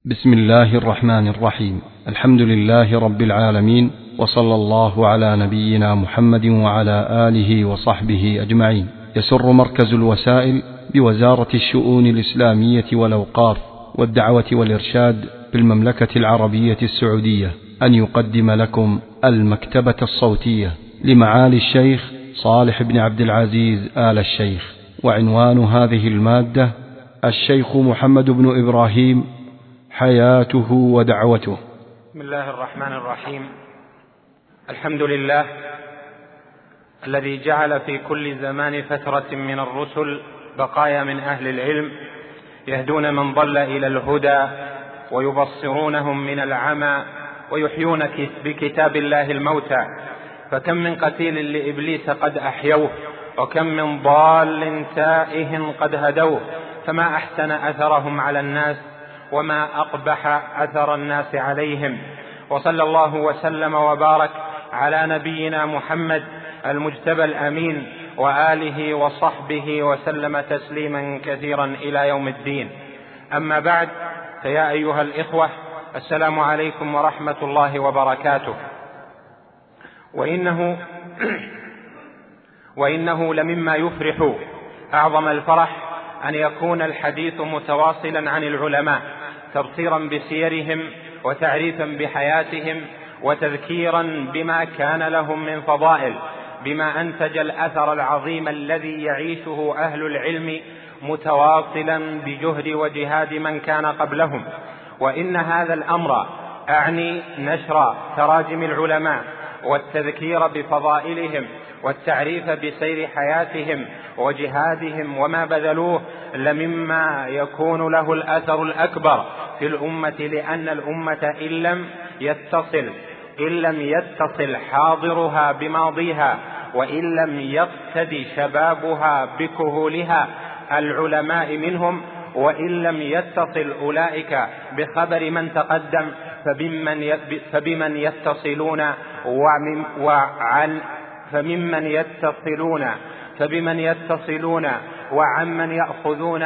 بسم الله الرحمن الرحيم. الحمد لله رب العالمين، وصلى الله على نبينا محمد وعلى آله وصحبه أجمعين. يسر مركز الوسائل بوزارة الشؤون الإسلامية والأوقاف والدعوة والإرشاد بالمملكة العربية السعودية أن يقدم لكم المكتبة الصوتية لمعالي الشيخ صالح بن عبد العزيز آل الشيخ. وعنوان هذه المادة: الشيخ محمد بن إبراهيم، حياته ودعوته. بسم الله الرحمن الرحيم. الحمد لله الذي جعل في كل زمان فترة من الرسل بقايا من أهل العلم يهدون من ضل إلى الهدى ويبصرونهم من العمى ويحيون بكتاب الله الموتى. فكم من قتيل لإبليس قد أحيوه، وكم من ضال تائه قد هدوه، فما أحسن أثرهم على الناس وما أقبح أثر الناس عليهم. وصلى الله وسلم وبارك على نبينا محمد المجتبى الأمين وآله وصحبه وسلم تسليما كثيرا إلى يوم الدين. أما بعد، فيا أيها الإخوة، السلام عليكم ورحمة الله وبركاته. وإنه لمما يفرح أعظم الفرح أن يكون الحديث متواصلا عن العلماء، تبصيرا بسيرهم وتعريفا بحياتهم وتذكيرا بما كان لهم من فضائل، بما أنتج الأثر العظيم الذي يعيشه أهل العلم متواصلا بجهد وجهاد من كان قبلهم. وإن هذا الأمر أعني نشر تراجم العلماء والتذكير بفضائلهم والتعريف بسير حياتهم وجهادهم وما بذلوه لمما يكون له الأثر الأكبر في الأمة، لأن الأمة إن لم يتصل حاضرها بماضيها، وإن لم يقتدي شبابها بكهولها العلماء منهم، وإن لم يتصل أولئك بخبر من تقدم، فبمن يتصلون وعمن يأخذون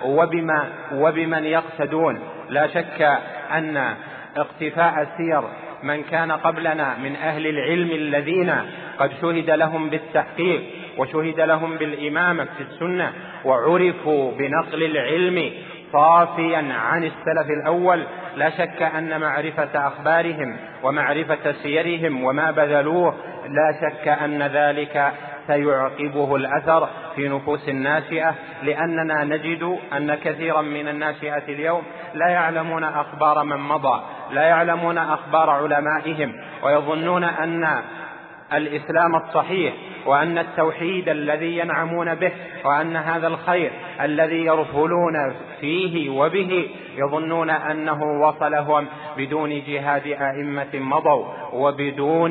وبمن يقتدون. لا شك أن اقتفاء سير من كان قبلنا من أهل العلم الذين قد شهد لهم بالتحقيق وشهد لهم بالإمامة في السنة وعرفوا بنقل العلم صافيا عن السلف الأول، لا شك أن معرفة أخبارهم ومعرفة سيرهم وما بذلوه لا شك أن ذلك سيعقبه الأثر في نفوس الناشئة، لأننا نجد أن كثيرا من الناشئة اليوم لا يعلمون أخبار من مضى، لا يعلمون أخبار علمائهم، ويظنون أن الإسلام الصحيح وأن التوحيد الذي ينعمون به وأن هذا الخير الذي يرفلون فيه وبه يظنون أنه وصلهم بدون جهاد أئمة مضوا وبدون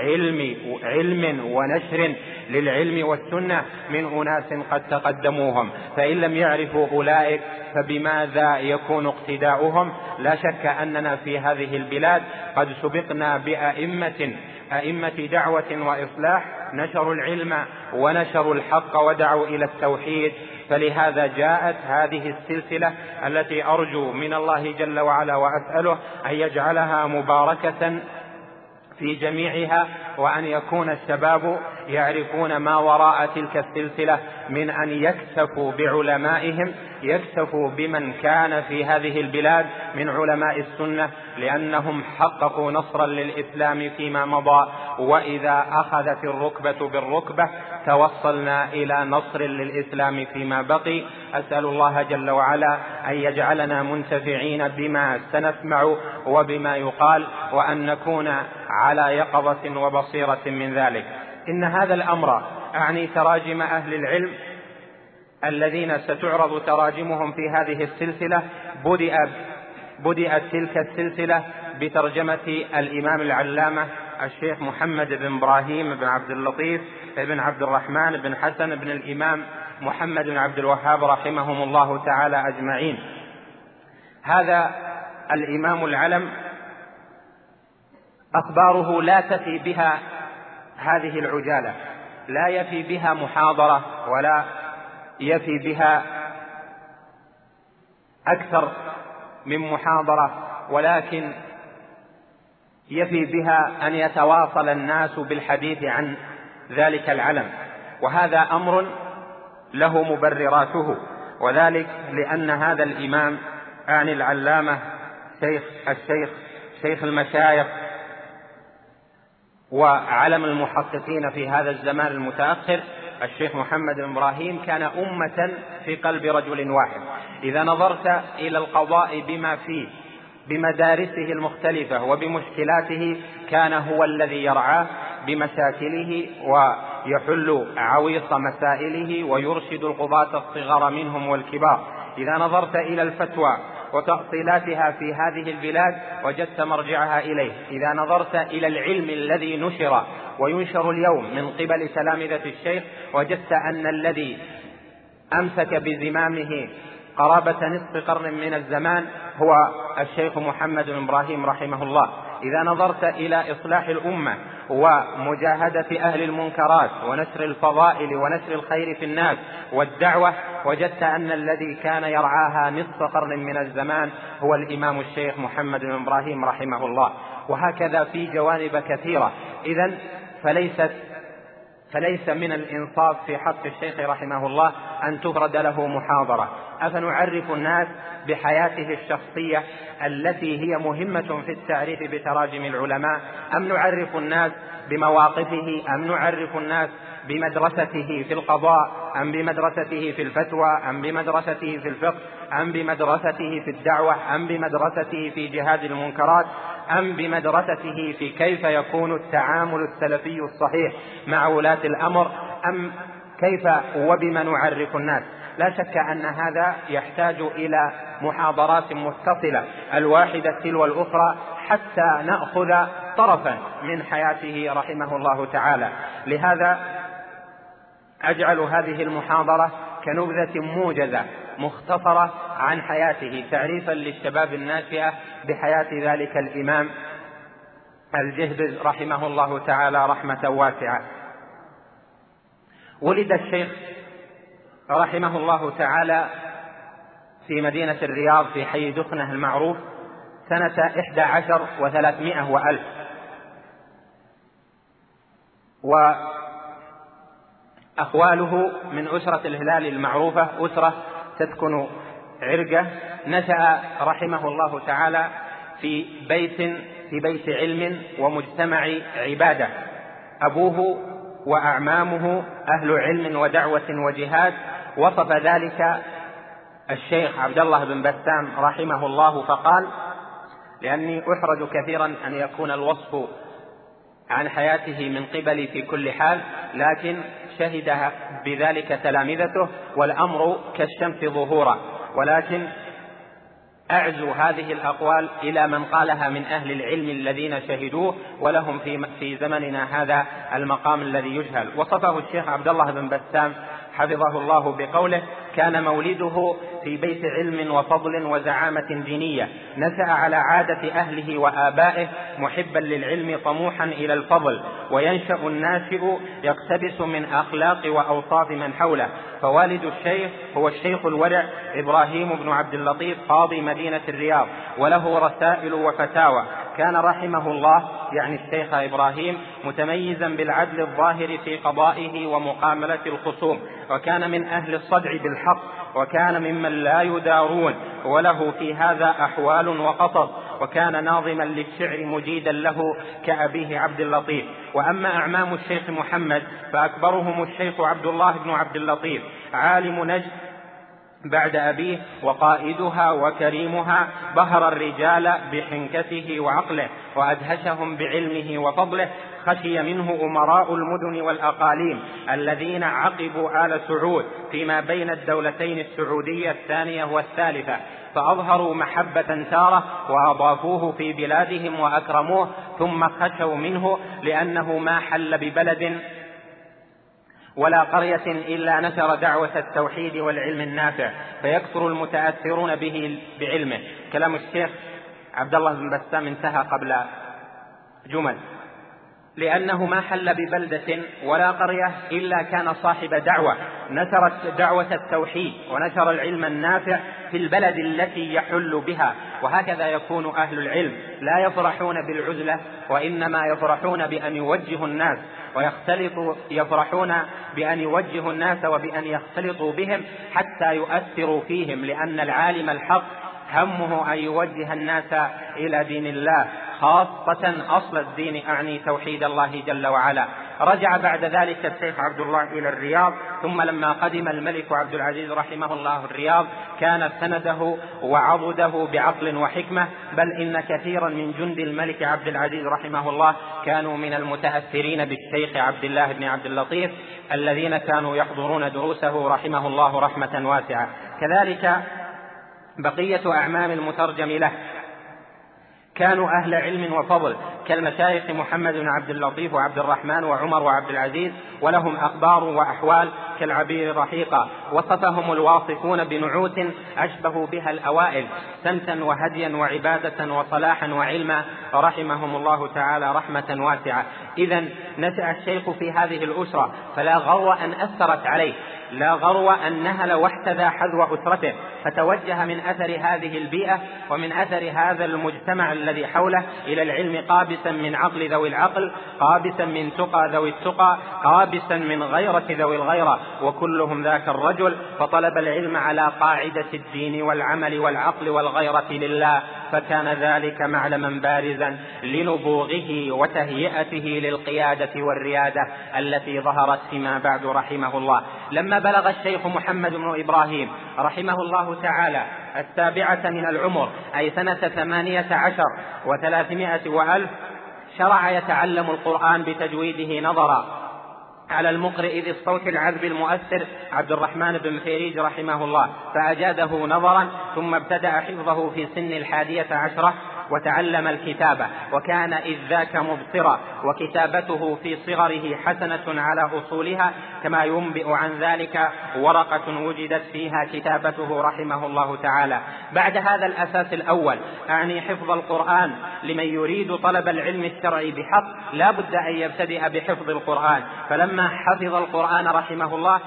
علم ونشر للعلم والسنة من أناس قد تقدموهم. فإن لم يعرفوا أولئك فبماذا يكون اقتداؤهم؟ لا شك أننا في هذه البلاد قد سبقنا بأئمة دعوة وإصلاح نشروا العلم ونشروا الحق ودعوا إلى التوحيد. فلهذا جاءت هذه السلسلة التي أرجو من الله جل وعلا وأسأله أن يجعلها مباركة في جميعها، وأن يكون الشباب يعرفون ما وراء تلك السلسلة من أن يكتفوا بعلمائهم، يكتفوا بمن كان في هذه البلاد من علماء السنة، لأنهم حققوا نصرا للإسلام فيما مضى، وإذا أخذت الركبة بالركبة توصلنا إلى نصر للإسلام فيما بقي. أسأل الله جل وعلا أن يجعلنا منتفعين بما سنسمع وبما يقال، وأن نكون على يقظة وبصيرة من ذلك. إن هذا الأمر أعني تراجم أهل العلم الذين ستعرض تراجمهم في هذه السلسلة. بدأت تلك السلسلة بترجمة الإمام العلامة الشيخ محمد بن إبراهيم بن عبد اللطيف بن عبد الرحمن بن حسن بن الإمام محمد بن عبد الوهاب رحمهم الله تعالى أجمعين. هذا الإمام العلم أخباره لا تفي بها هذه العجالة، لا يفي بها محاضرة ولا يفي بها أكثر من محاضرة، ولكن يفي بها أن يتواصل الناس بالحديث عن ذلك العلم، وهذا أمر له مبرراته، وذلك لأن هذا الإمام عن العلامة شيخ المشايخ وعلم المحققين في هذا الزمان المتأخر الشيخ محمد بن إبراهيم كان أمة في قلب رجل واحد. إذا نظرت إلى القضاء بما فيه بمدارسه المختلفة وبمشكلاته كان هو الذي يرعاه بمشاكله ويحل عويص مسائله ويرشد القضاة الصغار منهم والكبار. إذا نظرت إلى الفتوى وتأصيلاتها في هذه البلاد وجدت مرجعها إليه. إذا نظرت إلى العلم الذي نشر وينشر اليوم من قبل تلامذة الشيخ وجدت أن الذي أمسك بزمامه قرابة نصف قرن من الزمان هو الشيخ محمد بن إبراهيم رحمه الله. إذا نظرت إلى إصلاح الأمة ومجاهدة أهل المنكرات ونشر الفضائل ونشر الخير في الناس والدعوة وجدت أن الذي كان يرعاها نصف قرن من الزمان هو الإمام الشيخ محمد بن إبراهيم رحمه الله. وهكذا في جوانب كثيرة. إذن فليس من الإنصاف في حق الشيخ رحمه الله أن تفرد له محاضرة. أفنعرف الناس بحياته الشخصية التي هي مهمة في التعريف بتراجم العلماء، أم نعرف الناس بمواقفه، أم نعرف الناس بمدرسته في القضاء، أم بمدرسته في الفتوى، أم بمدرسته في الفقه، أم بمدرسته في الدعوة، أم بمدرسته في جهاد المنكرات، أم بمدرسته في كيف يكون التعامل السلفي الصحيح مع ولاة الأمر، أم كيف وبما نعرف الناس. لا شك أن هذا يحتاج إلى محاضرات متصلة الواحدة تلو الأخرى حتى نأخذ طرفا من حياته رحمه الله تعالى. لهذا أجعل هذه المحاضرة كنبذة موجزة مختصرة عن حياته تعريفا للشباب الناشئة بحياة ذلك الإمام الجهبذ رحمه الله تعالى رحمة واسعة. ولد الشيخ رحمه الله تعالى في مدينة الرياض في حي دخنة المعروف سنة 11 و300 وألف، وأخواله من أسرة الهلال المعروفة، أسرة تسكن عرقة. نشأ رحمه الله تعالى في بيت علم ومجتمع عبادة. أبوه وأعمامه أهل علم ودعوة وجهاد. وصف ذلك الشيخ عبد الله بن بسام رحمه الله فقال: لأني أحرج كثيرا أن يكون الوصف عن حياته من قبلي في كل حال، لكن شهد بذلك تلامذته والأمر كالشمس ظهورا، ولكن أعزو هذه الأقوال إلى من قالها من أهل العلم الذين شهدوه ولهم في زمننا هذا المقام الذي يجهل. وصفه الشيخ عبد الله بن بسام حفظه الله بقوله: كان مولده في بيت علم وفضل وزعامة دينية، نشأ على عادة أهله وآبائه، محبا للعلم طموحا إلى الفضل، وينشأ الناشئ يقتبس من أخلاق وأوصاف من حوله. فوالد الشيخ هو الشيخ الورع إبراهيم بن عبد اللطيف قاضي مدينة الرياض، وله رسائل وفتاوى. كان رحمه الله يعني الشيخ إبراهيم متميزا بالعدل الظاهر في قضائه ومقاملة الخصوم، وكان من أهل الصدع بالحق، وكان ممن لا يدارون، وله في هذا أحوال وقصص، وكان ناظما للشعر مجيدا له كأبيه عبد اللطيف. وأما أعمام الشيخ محمد فأكبرهم الشيخ عبد الله بن عبد اللطيف عالم نجد بعد أبيه وقائدها وكريمها، بهر الرجال بحنكته وعقله وأدهشهم بعلمه وفضله. خشي منه أمراء المدن والأقاليم الذين عقبوا آل سعود فيما بين الدولتين السعودية الثانية والثالثة، فأظهروا محبة تارة وأضافوه في بلادهم وأكرموه، ثم خشوا منه لأنه ما حل ببلد ولا قرية إلا نشر دعوة التوحيد والعلم النافع، فيكثر المتأثرون به بعلمه. كلام الشيخ عبد الله بن بسام انتهى قبل جمل، لأنه ما حل ببلدة ولا قرية إلا كان صاحب دعوة نشرت دعوة التوحيد ونشر العلم النافع في البلد التي يحل بها. وهكذا يكون أهل العلم، لا يفرحون بالعزلة، وإنما يفرحون بأن يوجهوا الناس يفرحون بأن يوجهوا الناس وبأن يختلطوا بهم حتى يؤثروا فيهم، لأن العالم الحق همه أن يوجه الناس إلى دين الله، خاصة أصل الدين أعني توحيد الله جل وعلا. رجع بعد ذلك الشيخ عبد الله إلى الرياض، ثم لما قدم الملك عبد العزيز رحمه الله الرياض كان سنده وعضده بعقل وحكمة، بل إن كثيرا من جند الملك عبد العزيز رحمه الله كانوا من المتأثرين بالشيخ عبد الله بن عبد اللطيف الذين كانوا يحضرون دروسه رحمه الله رحمة واسعة. كذلك بقية أعمام المترجم له كانوا أهل علم وفضل كالمشايخ محمد بن عبد اللطيف وعبد الرحمن وعمر وعبد العزيز، ولهم أخبار وأحوال كالعبير الرحيقة. وصفهم الواصفون بنعوت أشبه بها الأوائل سمتا وهديا وعبادة وصلاحا وعلما، رحمهم الله تعالى رحمة واسعة. إذن نشأ الشيخ في هذه الأسرة، فلا غرو أن أثرت عليه، لا غرو أن نهل واحتذى حذو أسرته، فتوجه من أثر هذه البيئة ومن أثر هذا المجتمع الذي حوله إلى العلم قابسا من عقل ذوي العقل، قابسا من تقى ذوي التقى، قابسا من غيرة ذوي الغيرة، وكلهم ذاك الرجل. فطلب العلم على قاعدة الدين والعمل والعقل والغيرة لله، فكان ذلك معلما بارزا لنبوغه وتهيئته للقيادة والريادة التي ظهرت فيما بعد رحمه الله. لما بلغ الشيخ محمد بن إبراهيم رحمه الله تعالى 7 من العمر، أي سنة 18 و300 وألف، شرع يتعلم القرآن بتجويده نظرا على المقرئ ذي الصوت العذب المؤثر عبد الرحمن بن فيريج رحمه الله، فأجاده نظرا، ثم ابتدأ حفظه في سن 11 وتعلم الكتابة، وكان إذ ذاك مبصرا، وكتابته في صغره حسنة على أصولها، كما ينبئ عن ذلك ورقة وجدت فيها كتابته رحمه الله تعالى. بعد هذا الأساس الأول، أعني حفظ القرآن، لمن يريد طلب العلم الشرعي بحق لا بد أن يبتدئ بحفظ القرآن. فلما حفظ القرآن رحمه الله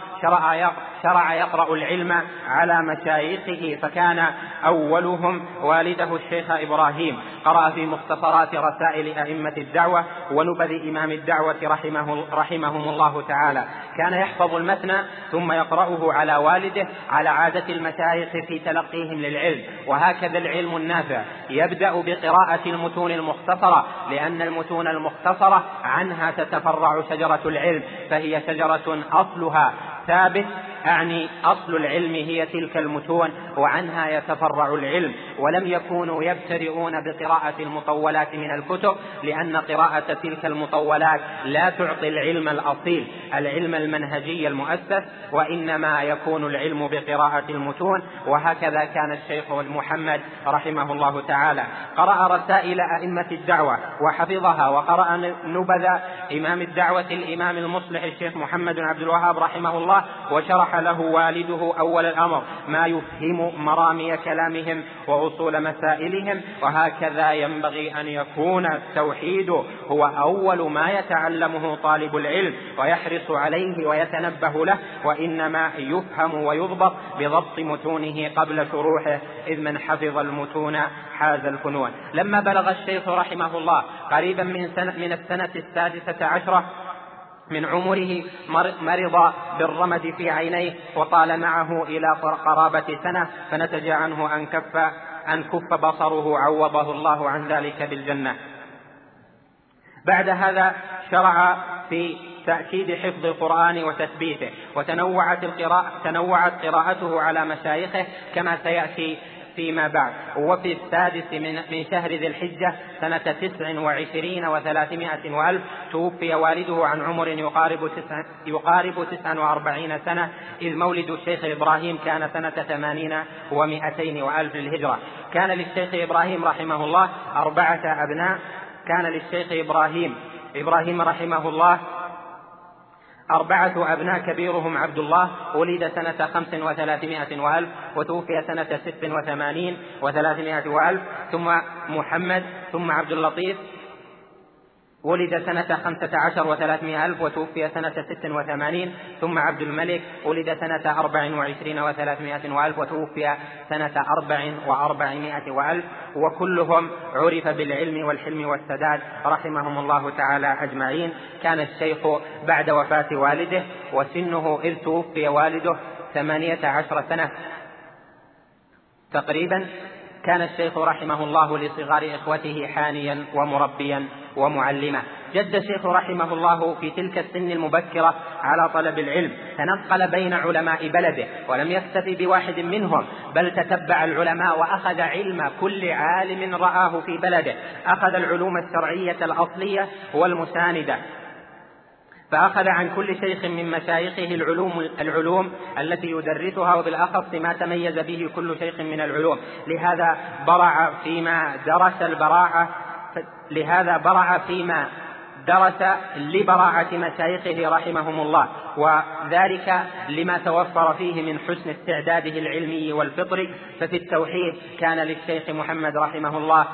شرع يقرأ العلم على مشايخه، فكان أولهم والده الشيخ إبراهيم، قرأ في مختصرات رسائل أئمة الدعوة ونبذ إمام الدعوة رحمهم الله تعالى. كان يحفظ المتن ثم يقرأه على والده على عادة المشايخ في تلقيهم للعلم. وهكذا العلم النافع يبدأ بقراءة المتون المختصرة، لأن المتون المختصرة عنها تتفرع شجرة العلم، فهي شجرة أصلها ثابت، أعني أصل العلم هي تلك المتون، وعنها يتفرع العلم. ولم يكونوا يبتدئون بقراءة المطولات من الكتب، لأن قراءة تلك المطولات لا تعطي العلم الأصيل، العلم المنهجي المؤسس، وإنما يكون العلم بقراءة المتون. وهكذا كان الشيخ محمد رحمه الله تعالى قرأ رسائل أئمة الدعوة وحفظها، وقرأ نبذ إمام الدعوة الإمام المصلح الشيخ محمد بن عبد الوهاب رحمه الله، وشرح له والده أول الأمر ما يفهم مرامي كلامهم وأصول مسائلهم. وهكذا ينبغي أن يكون التوحيد هو أول ما يتعلمه طالب العلم ويحرص عليه ويتنبه له، وإنما يفهم ويضبط بضبط متونه قبل شروحه، إذ من حفظ المتون حاز الفنون. لما بلغ الشيخ رحمه الله قريبا من السنة 16 من عمره مرض بالرمد في عينيه، وطال معه إلى قرابة سنة، فنتج عنه أن كف بصره، عوضه الله عن ذلك بالجنة. بعد هذا شرع في تأكيد حفظ القرآن وتثبيته، تنوعت قراءته على مشايخه كما سيأتي فيما بعد. وفي 6 من شهر ذي الحجة سنة 29 و300 وألف توفي والده عن عمر يقارب 49 سنة، إذ مولد الشيخ إبراهيم كان سنة 80 و200 وألف للهجرة. كان للشيخ إبراهيم رحمه الله 4 أبناء. كان للشيخ إبراهيم رحمه الله 4 أبناء، كبيرهم عبد الله ولد سنة 35 وألف وتوفي سنة 86 و300 وألف، ثم محمد، ثم عبد اللطيف، ولد سنة 15 و300 وتوفي سنة 86. ثم عبد الملك ولد سنة 24 و300 وتوفي سنة 400 وكلهم عرف بالعلم والحلم والسداد رحمهم الله تعالى أجمعين. كان الشيخ بعد وفاة والده وسنه إذ توفي والده 18 سنة تقريبا. كان الشيخ رحمه الله لصغار إخوته حانيا ومربيا ومعلما. جد الشيخ رحمه الله في تلك السن المبكرة على طلب العلم، تنقل بين علماء بلده ولم يكتفي بواحد منهم، بل تتبع العلماء وأخذ علم كل عالم رآه في بلده، أخذ العلوم الشرعية الأصلية والمساندة، فأخذ عن كل شيخ من مشايخه العلوم التي يدرسها، وبالأخص ما تميز به كل شيخ من العلوم. لهذا برع فيما درس لبراعة مشايخه رحمهم الله، وذلك لما توفر فيه من حسن استعداده العلمي والفطري. ففي التوحيد كان للشيخ محمد رحمه الله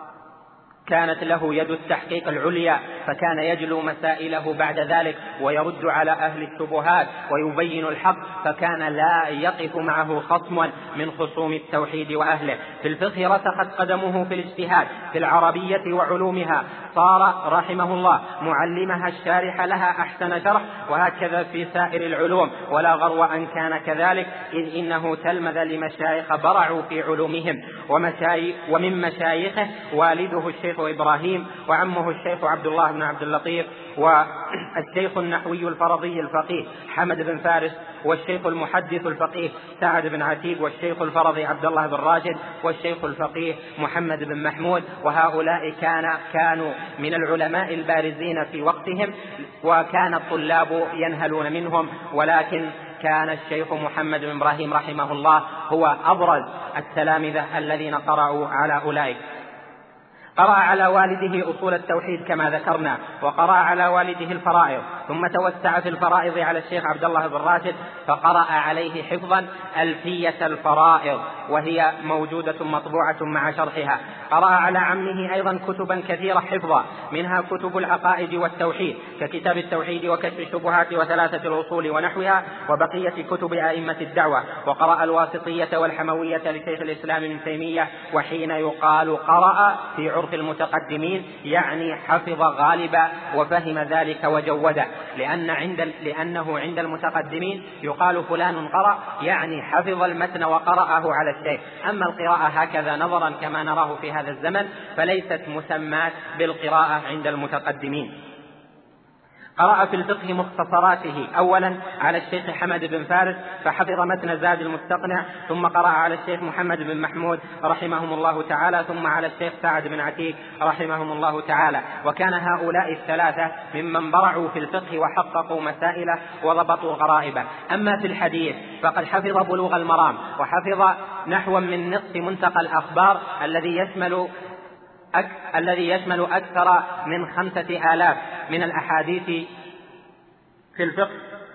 كانت له يد التحقيق العليا، فكان يجلو مسائله بعد ذلك ويرد على أهل الشبهات ويبين الحق، فكان لا يقف معه خصم من خصوم التوحيد وأهله. في الفقه رسخت قدمه في الاجتهاد في العربية وعلومها، صار رحمه الله معلمها الشارح لها أحسن شرح، وهكذا في سائر العلوم، ولا غرو أن كان كذلك، إذ إنه تلمذ لمشايخ برعوا في علومهم. ومن مشايخه والده الشيخ إبراهيم، وعمه الشيخ عبد الله بن عبد اللطيف، والشيخ النحوي الفرضي الفقيه حمد بن فارس، والشيخ المحدث الفقيه سعد بن عتيب، والشيخ الفرضي عبد الله بن راشد، والشيخ الفقيه محمد بن محمود. وهؤلاء كانوا من العلماء البارزين في وقتهم، وكان الطلاب ينهلون منهم، ولكن كان الشيخ محمد بن إبراهيم رحمه الله هو أبرز التلامذة الذين قرأوا على أولئك. قرأ على والده أصول التوحيد كما ذكرنا، وقرأ على والده الفرائض، ثم توسع في الفرائض على الشيخ عبد الله بن راشد، فقرأ عليه حفظا ألفية الفرائض، وهي موجودة مطبوعة مع شرحها. قرأ على عمه أيضا كتبا كثيرة حفظا، منها كتب العقائد والتوحيد ككتاب التوحيد وكشف الشبهات وثلاثة الأصول ونحوها، وبقية كتب أئمة الدعوة. وقرأ الواسطية والحموية لشيخ الإسلام ابن تيمية. وحين يقال قرأ في عرف المتقدمين يعني حفظ غالبا وفهم ذلك وجوده، لأنه عند المتقدمين يقال فلان قرأ يعني حفظ المتن وقرأه على الشيخ. أما القراءة هكذا نظرا كما نراه في هذا الزمن فليست مسماة بالقراءة عند المتقدمين. قرأ في الفقه مختصراته أولا على الشيخ حمد بن فارس فحفظ متن زاد المستقنع، ثم قرأ على الشيخ محمد بن محمود رحمهم الله تعالى، ثم على الشيخ سعد بن عتيق رحمهم الله تعالى. وكان هؤلاء الثلاثة ممن برعوا في الفقه وحققوا مسائله وضبطوا غرائبه. أما في الحديث فقد حفظ بلوغ المرام، وحفظ نحو من نصف منتقى الأخبار الذي يشمل أكثر من 5000 من الأحاديث في الفقه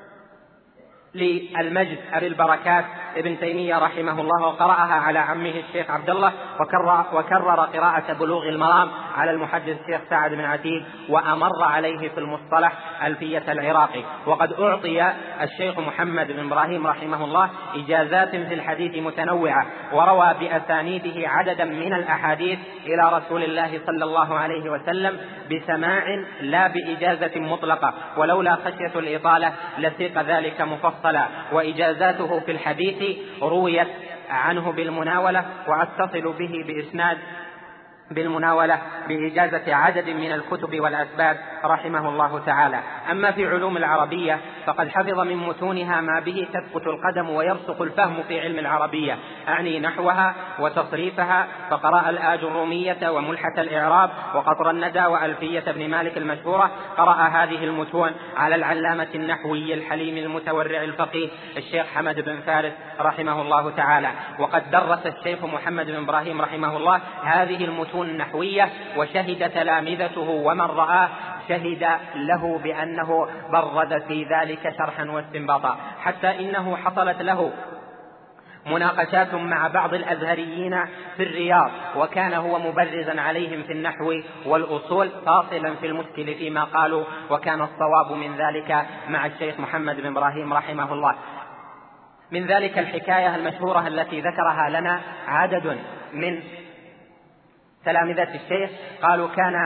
للمجد أبي البركات ابن تيمية رحمه الله، وقرأها على عمه الشيخ عبد الله، وكرر قراءة بلوغ المرام على المحدث الشيخ سعد بن عتيق، وأمر عليه في المصطلح ألفية العراقي. وقد أعطي الشيخ محمد بن إبراهيم رحمه الله إجازات في الحديث متنوعة، وروى بأسانيده عددا من الأحاديث إلى رسول الله صلى الله عليه وسلم بسماع لا بإجازة مطلقة، ولولا خشية الإطالة لسيق ذلك مفصلا. وإجازاته في الحديث رويت عنه بالمناولة، وأتصل به بإسناد بالمناولة بإجازة عدد من الكتب والأسباب رحمه الله تعالى. أما في علوم العربية فقد حفظ من متونها ما به تثبت القدم ويرسخ الفهم في علم العربية، أعني نحوها وتصريفها، فقرأ الآجرومية وملحة الإعراب وقطر الندى وألفية ابن مالك المشهورة. قرأ هذه المتون على العلامة النحوي الحليم المتورع الفقيه الشيخ حمد بن فارس رحمه الله تعالى. وقد درس الشيخ محمد بن إبراهيم رحمه الله هذه المتون النحوية، وشهد تلامذته ومن رآه شهد له بأنه برد في ذلك شرحا واستنباطا، حتى إنه حصلت له مناقشات مع بعض الأزهريين في الرياض، وكان هو مبرزا عليهم في النحو والأصول فاصلا في المشكل فيما قالوا، وكان الصواب من ذلك مع الشيخ محمد بن إبراهيم رحمه الله. من ذلك الحكاية المشهورة التي ذكرها لنا عدد من تلامذة الشيخ، قالوا كان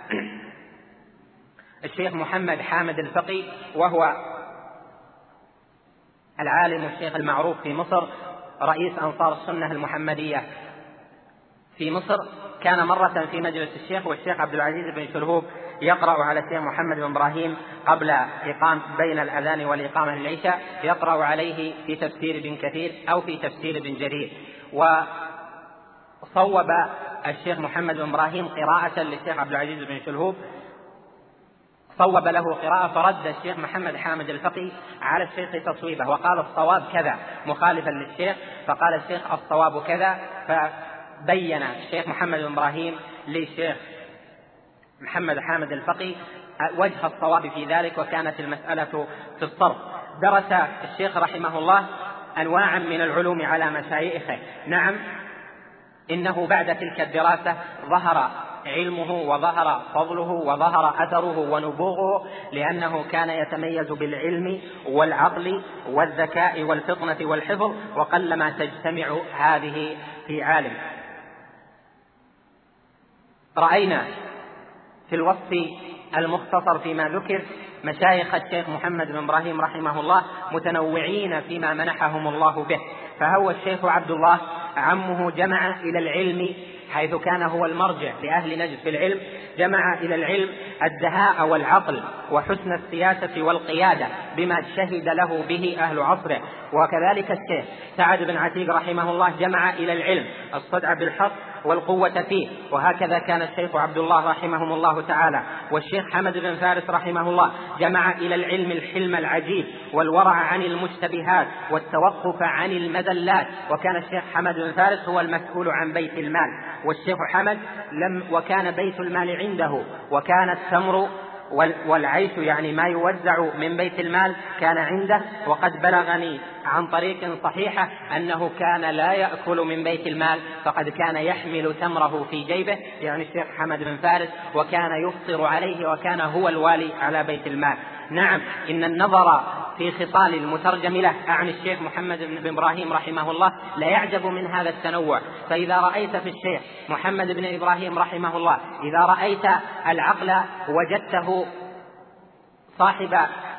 الشيخ محمد حامد الفقي وهو العالم الشيخ المعروف في مصر رئيس أنصار السنة المحمدية في مصر، كان مرة في مجلس الشيخ والشيخ عبد العزيز بن شلهوب يقرأ على الشيخ محمد بن إبراهيم قبل بين الأذان والإقامة للعشاء، يقرأ عليه في تفسير ابن كثير أو في تفسير ابن جرير، وصوب الشيخ محمد بن إبراهيم قراءة للشيخ عبد العزيز بن شلهوب، صوب له قراءة، فرد الشيخ محمد حامد الفقي على الشيخ تصويبه وقال الصواب كذا مخالفا للشيخ، فقال الشيخ الصواب كذا، فبين الشيخ محمد بن إبراهيم للشيخ محمد حامد الفقي وجه الصواب في ذلك، وكانت المسألة في الصرف. درس الشيخ رحمه الله أنواعا من العلوم على مشايخه، نعم إنه بعد تلك الدراسة ظهر علمه وظهر فضله وظهر أثره ونبوغه، لأنه كان يتميز بالعلم والعقل والذكاء والفطنة والحفظ، وقلما تجتمع هذه في عالم. رأينا في الوصف المختصر فيما ذكر مشايخ الشيخ محمد بن إبراهيم رحمه الله متنوعين فيما منحهم الله به، فهو الشيخ عبد الله عمه جمع إلى العلم، حيث كان هو المرجع لأهل نجد في العلم، جمع إلى العلم الدهاء والعقل وحسن السياسة والقيادة بما شهد له به أهل عصره. وكذلك الشيخ سعد بن عتيق رحمه الله جمع إلى العلم الصدع بالحق والقوة فيه، وهكذا كان الشيخ عبد الله رحمهم الله تعالى. والشيخ حمد بن فارس رحمه الله جمع إلى العلم الحلم العجيب والورع عن المشتبهات والتوقف عن المذلات، وكان الشيخ حمد بن فارس هو المسؤول عن بيت المال، والشيخ حمد وكان بيت المال عنده، وكان التمر والعيش يعني ما يوزع من بيت المال كان عنده. وقد بلغني عن طريق صحيحة أنه كان لا يأكل من بيت المال، فقد كان يحمل تمره في جيبه، يعني الشيخ حمد بن فارس، وكان يفطر عليه، وكان هو الوالي على بيت المال. نعم إن النظر في خصال المترجم له عن الشيخ محمد بن إبراهيم رحمه الله لا يعجب من هذا التنوع. فإذا رأيت في الشيخ محمد بن إبراهيم رحمه الله، إذا رأيت العقل وجدته صاحب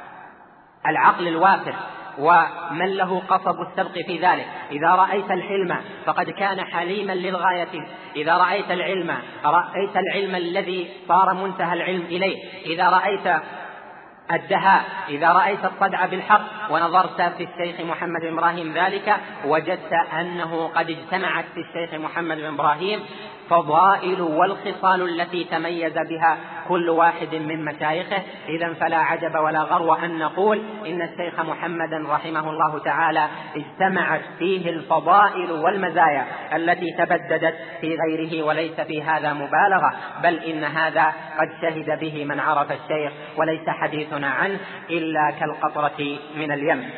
العقل الوافر ومن له قصب السبق في ذلك، إذا رأيت الحلم فقد كان حليما للغاية، إذا رأيت العلم رأيت العلم الذي صار منتهى العلم إليه، إذا رأيت الدهاء، إذا رأيت الصدع بالحق ونظرت في الشيخ محمد بن إبراهيم ذلك، وجدت أنه قد اجتمعت في الشيخ محمد بن إبراهيم فضائل والخصال التي تميز بها كل واحد من مشايخه. إذن فلا عجب ولا غرو أن نقول إن الشيخ محمدا رحمه الله تعالى اجتمعت فيه الفضائل والمزايا التي تبددت في غيره، وليس في هذا مبالغة، بل إن هذا قد شهد به من عرف الشيخ، وليس حديثنا عنه إلا كالقطرة من اليم.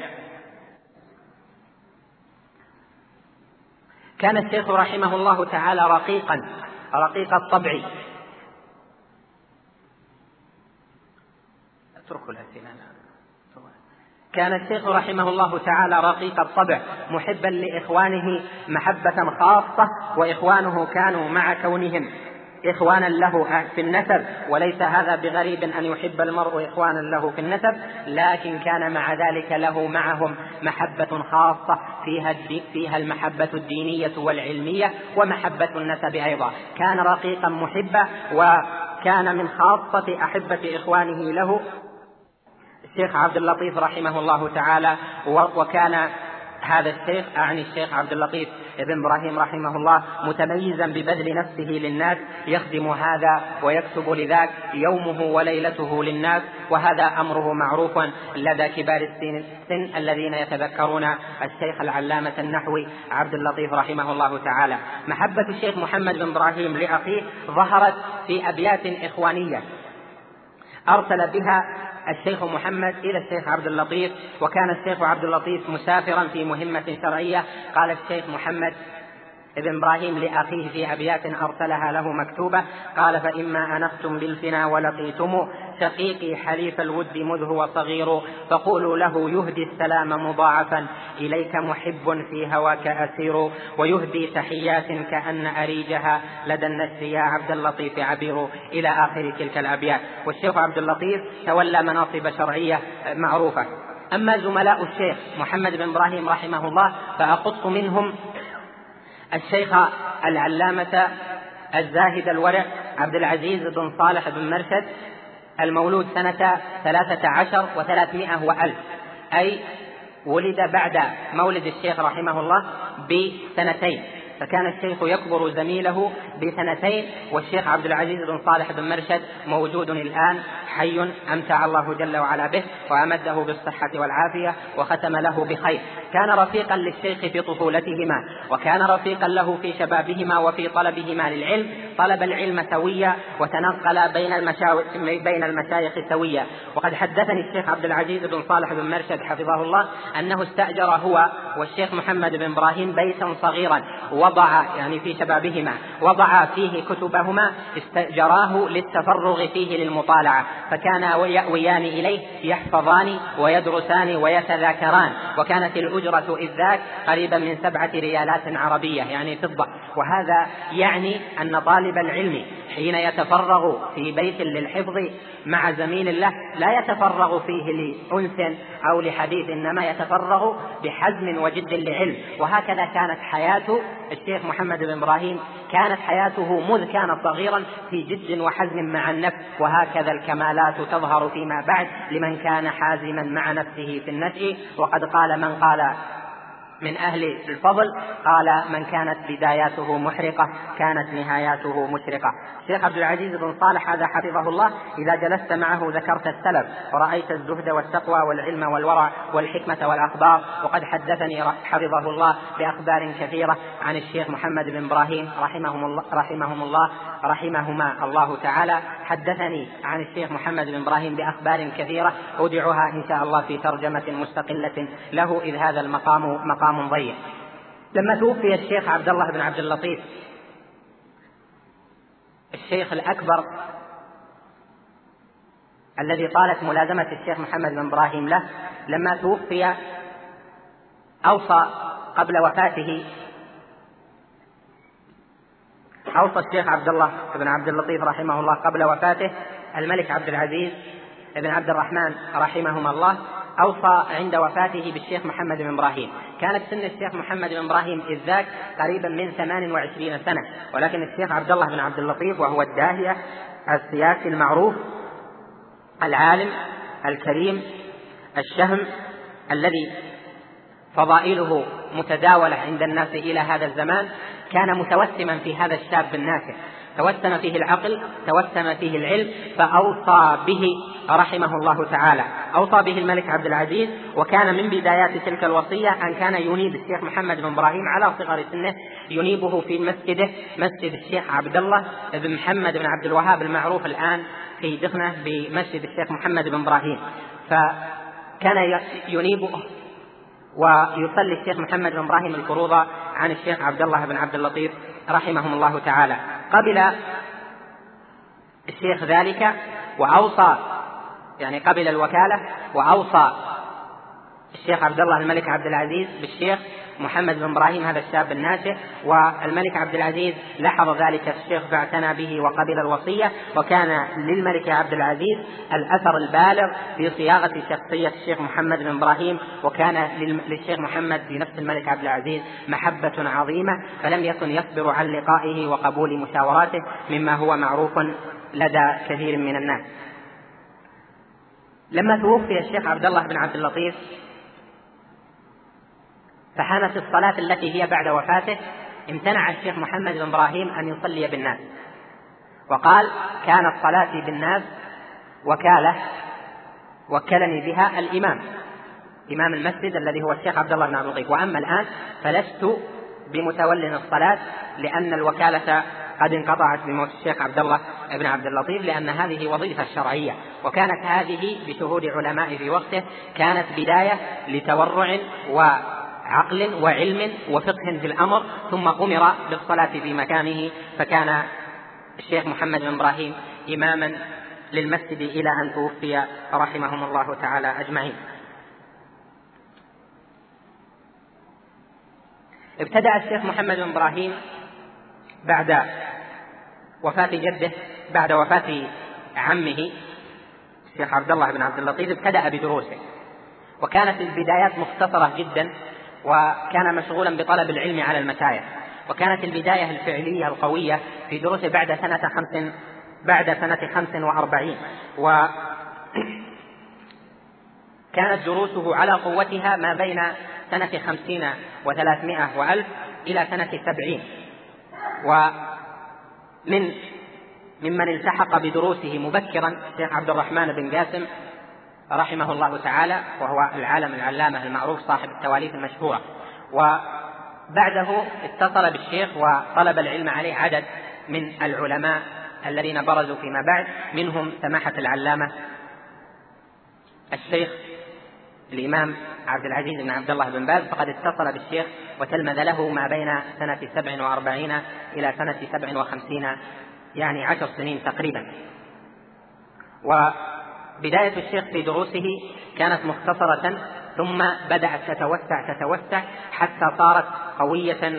كان الشيخ رحمه الله تعالى رقيق الطبع، كان الشيخ رحمه الله تعالى رقيق الطبع محبا لإخوانه محبة خاصة، وإخوانه كانوا مع كونهم إخوانا له في النسب، وليس هذا بغريب أن يحب المرء إخوانا له في النسب، لكن كان مع ذلك له معهم محبة خاصة فيها المحبة الدينية والعلمية ومحبة النسب أيضا. كان رقيقا محبا، وكان من خاصة أحبة إخوانه له الشيخ عبد اللطيف رحمه الله تعالى. وكان هذا الشيخ أعني الشيخ عبد اللطيف ابن إبراهيم رحمه الله متميزا ببذل نفسه للناس، يخدم هذا ويكتب لذاك يومه وليلته للناس، وهذا أمره معروف لدى كبار السن الذين يتذكرون الشيخ العلامة النحوي عبد اللطيف رحمه الله تعالى. محبة الشيخ محمد بن إبراهيم لأخيه ظهرت في أبيات إخوانية، أرسل بها الشيخ محمد إلى الشيخ عبد اللطيف، وكان الشيخ عبد اللطيف مسافرا في مهمة شرعية. قال الشيخ محمد ابن إبراهيم لأخيه في أبيات أرسلها له مكتوبة، قال: فإما أنختم بالفنا ولقيتم شقيقي حليف الود مذ هو صغير، فقولوا له يهدي السلام مضاعفا إليك محب في هواك أسير، ويهدي تحيات كأن أريجها لدى النسر يا عبد اللطيف عبير، إلى آخر تلك الأبيات. والشيخ عبد اللطيف تولى مناصب شرعية معروفة. أما زملاء الشيخ محمد بن إبراهيم رحمه الله فأخص منهم الشيخ العلامة الزاهد الورع عبد العزيز بن صالح بن مرشد، المولود سنة 13 و300 وألف، أي ولد بعد مولد الشيخ رحمه الله بسنتين، فكان الشيخ يكبر زميله بسنتين. والشيخ عبد العزيز بن صالح بن مرشد موجود الآن حي، أمتع الله جل وعلا به وأمده بالصحة والعافية وختم له بخير. كان رفيقا للشيخ في طفولتهما، وكان رفيقا له في شبابهما وفي طلبهما للعلم. طلب العلم سويا وتنقل بين المشايخ سويا. وقد حدثني الشيخ عبد العزيز بن صالح بن مرشد حفظه الله أنه استأجر هو والشيخ محمد بن إبراهيم بيتا صغيرا وضع في شبابهما وضع فيه كتبهما، استأجراه للتفرغ فيه للمطالعة، فكان يأويان إليه يحفظان ويدرسان ويتذاكران. وكانت الأجرة إذ ذاك قريبا من 7 ريالات عربية يعني فضة. وهذا يعني أن طالب العلم حين يتفرغ في بيت للحفظ مع زميل له لا يتفرغ فيه لأنس أو لحديث، إنما يتفرغ بحزم وجد لعلم. وهكذا كانت حياة الشيخ محمد بن إبراهيم، كانت حياته مذ كان صغيرا في جد وحزم مع النفس. وهكذا الكمالات تظهر فيما بعد لمن كان حازما مع نفسه في النشء. وقد قال من قال من أهل الفضل، قال: من كانت بداياته محرقة كانت نهاياته مشرقة. الشيخ عبد العزيز بن صالح هذا حفظه الله إذا جلست معه ذكرت السلف ورأيت الزهد والتقوى والعلم والورع والحكمة والأخبار. وقد حدثني حفظه الله بأخبار كثيرة عن الشيخ محمد بن إبراهيم رحمهما الله تعالى. حدثني عن الشيخ محمد بن إبراهيم بأخبار كثيرة أودعها إن شاء الله في ترجمة مستقلة له، إذ هذا مقام ضيق. لما توفي الشيخ عبد الله بن عبد اللطيف الشيخ الأكبر الذي طالت ملازمة الشيخ محمد بن إبراهيم له، لما توفي أوصى قبل وفاته الشيخ عبد الله بن عبد اللطيف رحمه الله قبل وفاته الملك عبد العزيز بن عبد الرحمن رحمهما الله، أوصى عند وفاته بالشيخ محمد بن إبراهيم. كانت سن الشيخ محمد بن إبراهيم إذ ذاك قريبا من 28 سنة، ولكن الشيخ عبد الله بن عبد اللطيف وهو الداهية السياسي المعروف العالم الكريم الشهم الذي فضائله متداولة عند الناس إلى هذا الزمان، كان متوسما في هذا الشاب الناشئ، توسم فيه العقل، توسم فيه العلم، فأوصى به رحمه الله تعالى، أوصى به الملك عبد العزيز. وكان من بدايات تلك الوصية أن كان ينيب الشيخ محمد بن إبراهيم على صغر سنه، ينيبه في مسجده، مسجد الشيخ عبد الله بن محمد بن عبد الوهاب المعروف الآن في دخنة بمسجد الشيخ محمد بن إبراهيم. فكان ينيبه ويصلي الشيخ محمد بن إبراهيم الفروض عن الشيخ عبد الله بن عبد اللطيف رحمهم الله تعالى. قبل الشيخ ذلك وأوصى قبل الوكالة، وأوصى الشيخ عبد الله الملك عبد العزيز بالشيخ محمد بن إبراهيم هذا الشاب الناشئ. والملك عبد العزيز لاحظ ذلك الشيخ فاعتنى به وقبل الوصية. وكان للملك عبد العزيز الأثر البالغ في صياغة شخصية الشيخ محمد بن إبراهيم، وكان للشيخ محمد في نفس الملك عبد العزيز محبة عظيمة، فلم يكن يصبر عن لقائه وقبول مشاوراته مما هو معروف لدى كثير من الناس. لما توفي الشيخ عبد الله بن عبد اللطيف فحانت الصلاة التي هي بعد وفاته، امتنع الشيخ محمد بن إبراهيم أن يصلي بالناس، وقال: كانت صلاتي بالناس وكلني بها الإمام، إمام المسجد الذي هو الشيخ عبد الله بن عبد اللطيف، وأما الآن فلست بمتول الصلاة لأن الوكالة قد انقطعت بموت الشيخ عبد الله بن عبد اللطيف، لأن هذه وظيفة شرعية، وكانت هذه بشهود علماء في وقته كانت بداية لتورع وعقل وعلم وفقه في الأمر، ثم أمر بالصلاة في مكانه، فكان الشيخ محمد بن إبراهيم إماما للمسجد إلى أن توفي رحمهم الله تعالى أجمعين. ابتدأ الشيخ محمد بن إبراهيم بعد وفاة جده، بعد وفاة عمه الشيخ عبد الله بن عبد اللطيف، ابتدأ بدروسه، وكانت البدايات مختصرة جدا، وكان مشغولا بطلب العلم على المشايخ، وكانت البداية الفعلية القوية في دروسه بعد سنة 45، وكانت دروسه على قوتها ما بين سنة 50 و300 و1000 إلى سنة 70. ممن التحق بدروسه مبكرا الشيخ عبد الرحمن بن قاسم رحمه الله تعالى، وهو العالم العلامة المعروف صاحب التواليف المشهورة، وبعده اتصل بالشيخ وطلب العلم عليه عدد من العلماء الذين برزوا فيما بعد، منهم سماحة العلامة الشيخ الإمام عبد العزيز بن عبد الله بن باز، فقد اتصل بالشيخ وتلمذ له ما بين سنة 47 إلى سنة 57، يعني 10 سنين تقريبا. وبداية الشيخ في دروسه كانت مختصرة، ثم بدأت تتوسع حتى صارت قوية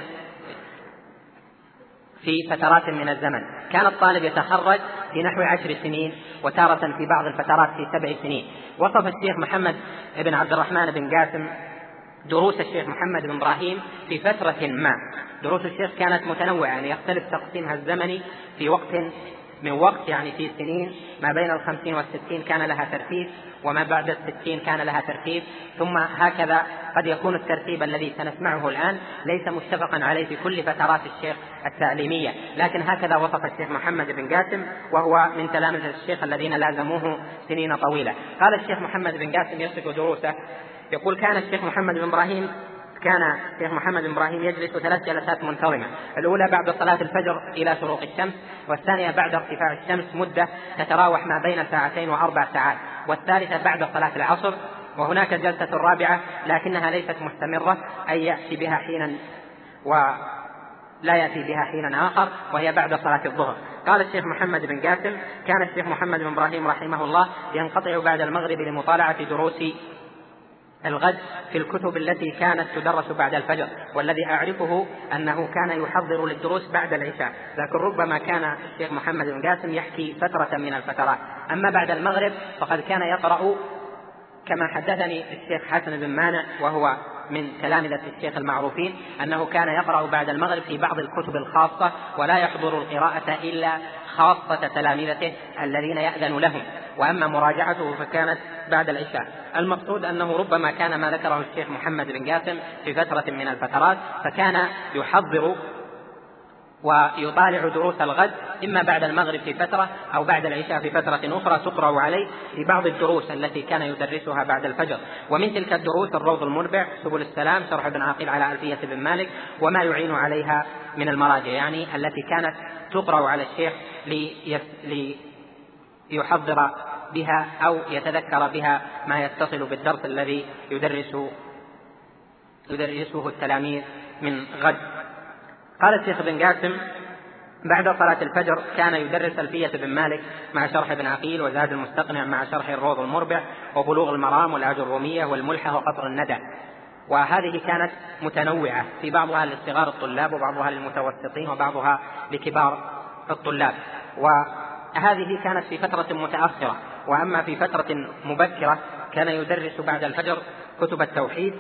في فترات من الزمن. كان الطالب يتخرج في نحو 10 سنين، وتارة في بعض الفترات في 7 سنين. وصف الشيخ محمد بن عبد الرحمن بن قاسم دروس الشيخ محمد بن إبراهيم في فترة ما. دروس الشيخ كانت متنوعة، يعني يختلف تقسيمها الزمني في وقت من وقت، يعني في سنين ما بين 50 و60 كان لها ترتيب، وما بعد 60 كان لها ترتيب، ثم هكذا. قد يكون الترتيب الذي سنسمعه الآن ليس متفقا عليه في كل فترات الشيخ التعليمية، لكن هكذا وصف الشيخ محمد بن قاسم، وهو من تلامذة الشيخ الذين لازموه سنين طويلة. قال الشيخ محمد بن قاسم يصف دروسه، يقول: كان الشيخ محمد بن إبراهيم يجلس 3 جلسات منتظمة، الأولى بعد صلاة الفجر إلى شروق الشمس، والثانية بعد ارتفاع الشمس مدة تتراوح ما بين 2 و4 ساعات، والثالثة بعد صلاة العصر، وهناك الجلسة الرابعة لكنها ليست مستمرة، أي يأتي بها حينا ولا يأتي بها حينا آخر، وهي بعد صلاة الظهر. قال الشيخ محمد بن قاسم: كان الشيخ محمد بن إبراهيم رحمه الله ينقطع بعد المغرب لمطالعة دروس الغد في الكتب التي كانت تدرس بعد الفجر، والذي أعرفه أنه كان يحضر للدروس بعد العشاء، لكن ربما كان الشيخ محمد بن قاسم يحكي فترة من الفترات. أما بعد المغرب فقد كان يقرأ، كما حدثني الشيخ حسن بن مانع وهو من تلامذة الشيخ المعروفين، أنه كان يقرأ بعد المغرب في بعض الكتب الخاصة، ولا يحضر القراءة إلا خاصة تلامذته الذين يأذن لهم، وأما مراجعته فكانت بعد العشاء. المقصود أنه ربما كان ما ذكره الشيخ محمد بن قاسم في فترة من الفترات، فكان يحضر ويطالع دروس الغد إما بعد المغرب في فترة أو بعد العشاء في فترة أخرى تقرأ عليه في بعض الدروس التي كان يدرسها بعد الفجر. ومن تلك الدروس الروض المربع، سبل السلام، شرح ابن عقيل على ألفية بن مالك، وما يعين عليها من المراجع، يعني التي كانت تقرأ على الشيخ ليحضر بها أو يتذكر بها ما يتصل بالدرس الذي يدرسه التلاميذ من غد. قال الشيخ بن قاسم: بعد صلاة الفجر كان يدرس ألفية بن مالك مع شرح ابن عقيل، وزاد المستقنع مع شرح الروض المربع، وبلوغ المرام، والأجرومية، والملحة، وقطر الندى. وهذه كانت متنوعة، في بعضها لصغار الطلاب، وبعضها للمتوسطين، وبعضها لكبار الطلاب. وهذه كانت في فترة متأخرة. وأما في فترة مبكرة كان يدرس بعد الفجر كتب التوحيد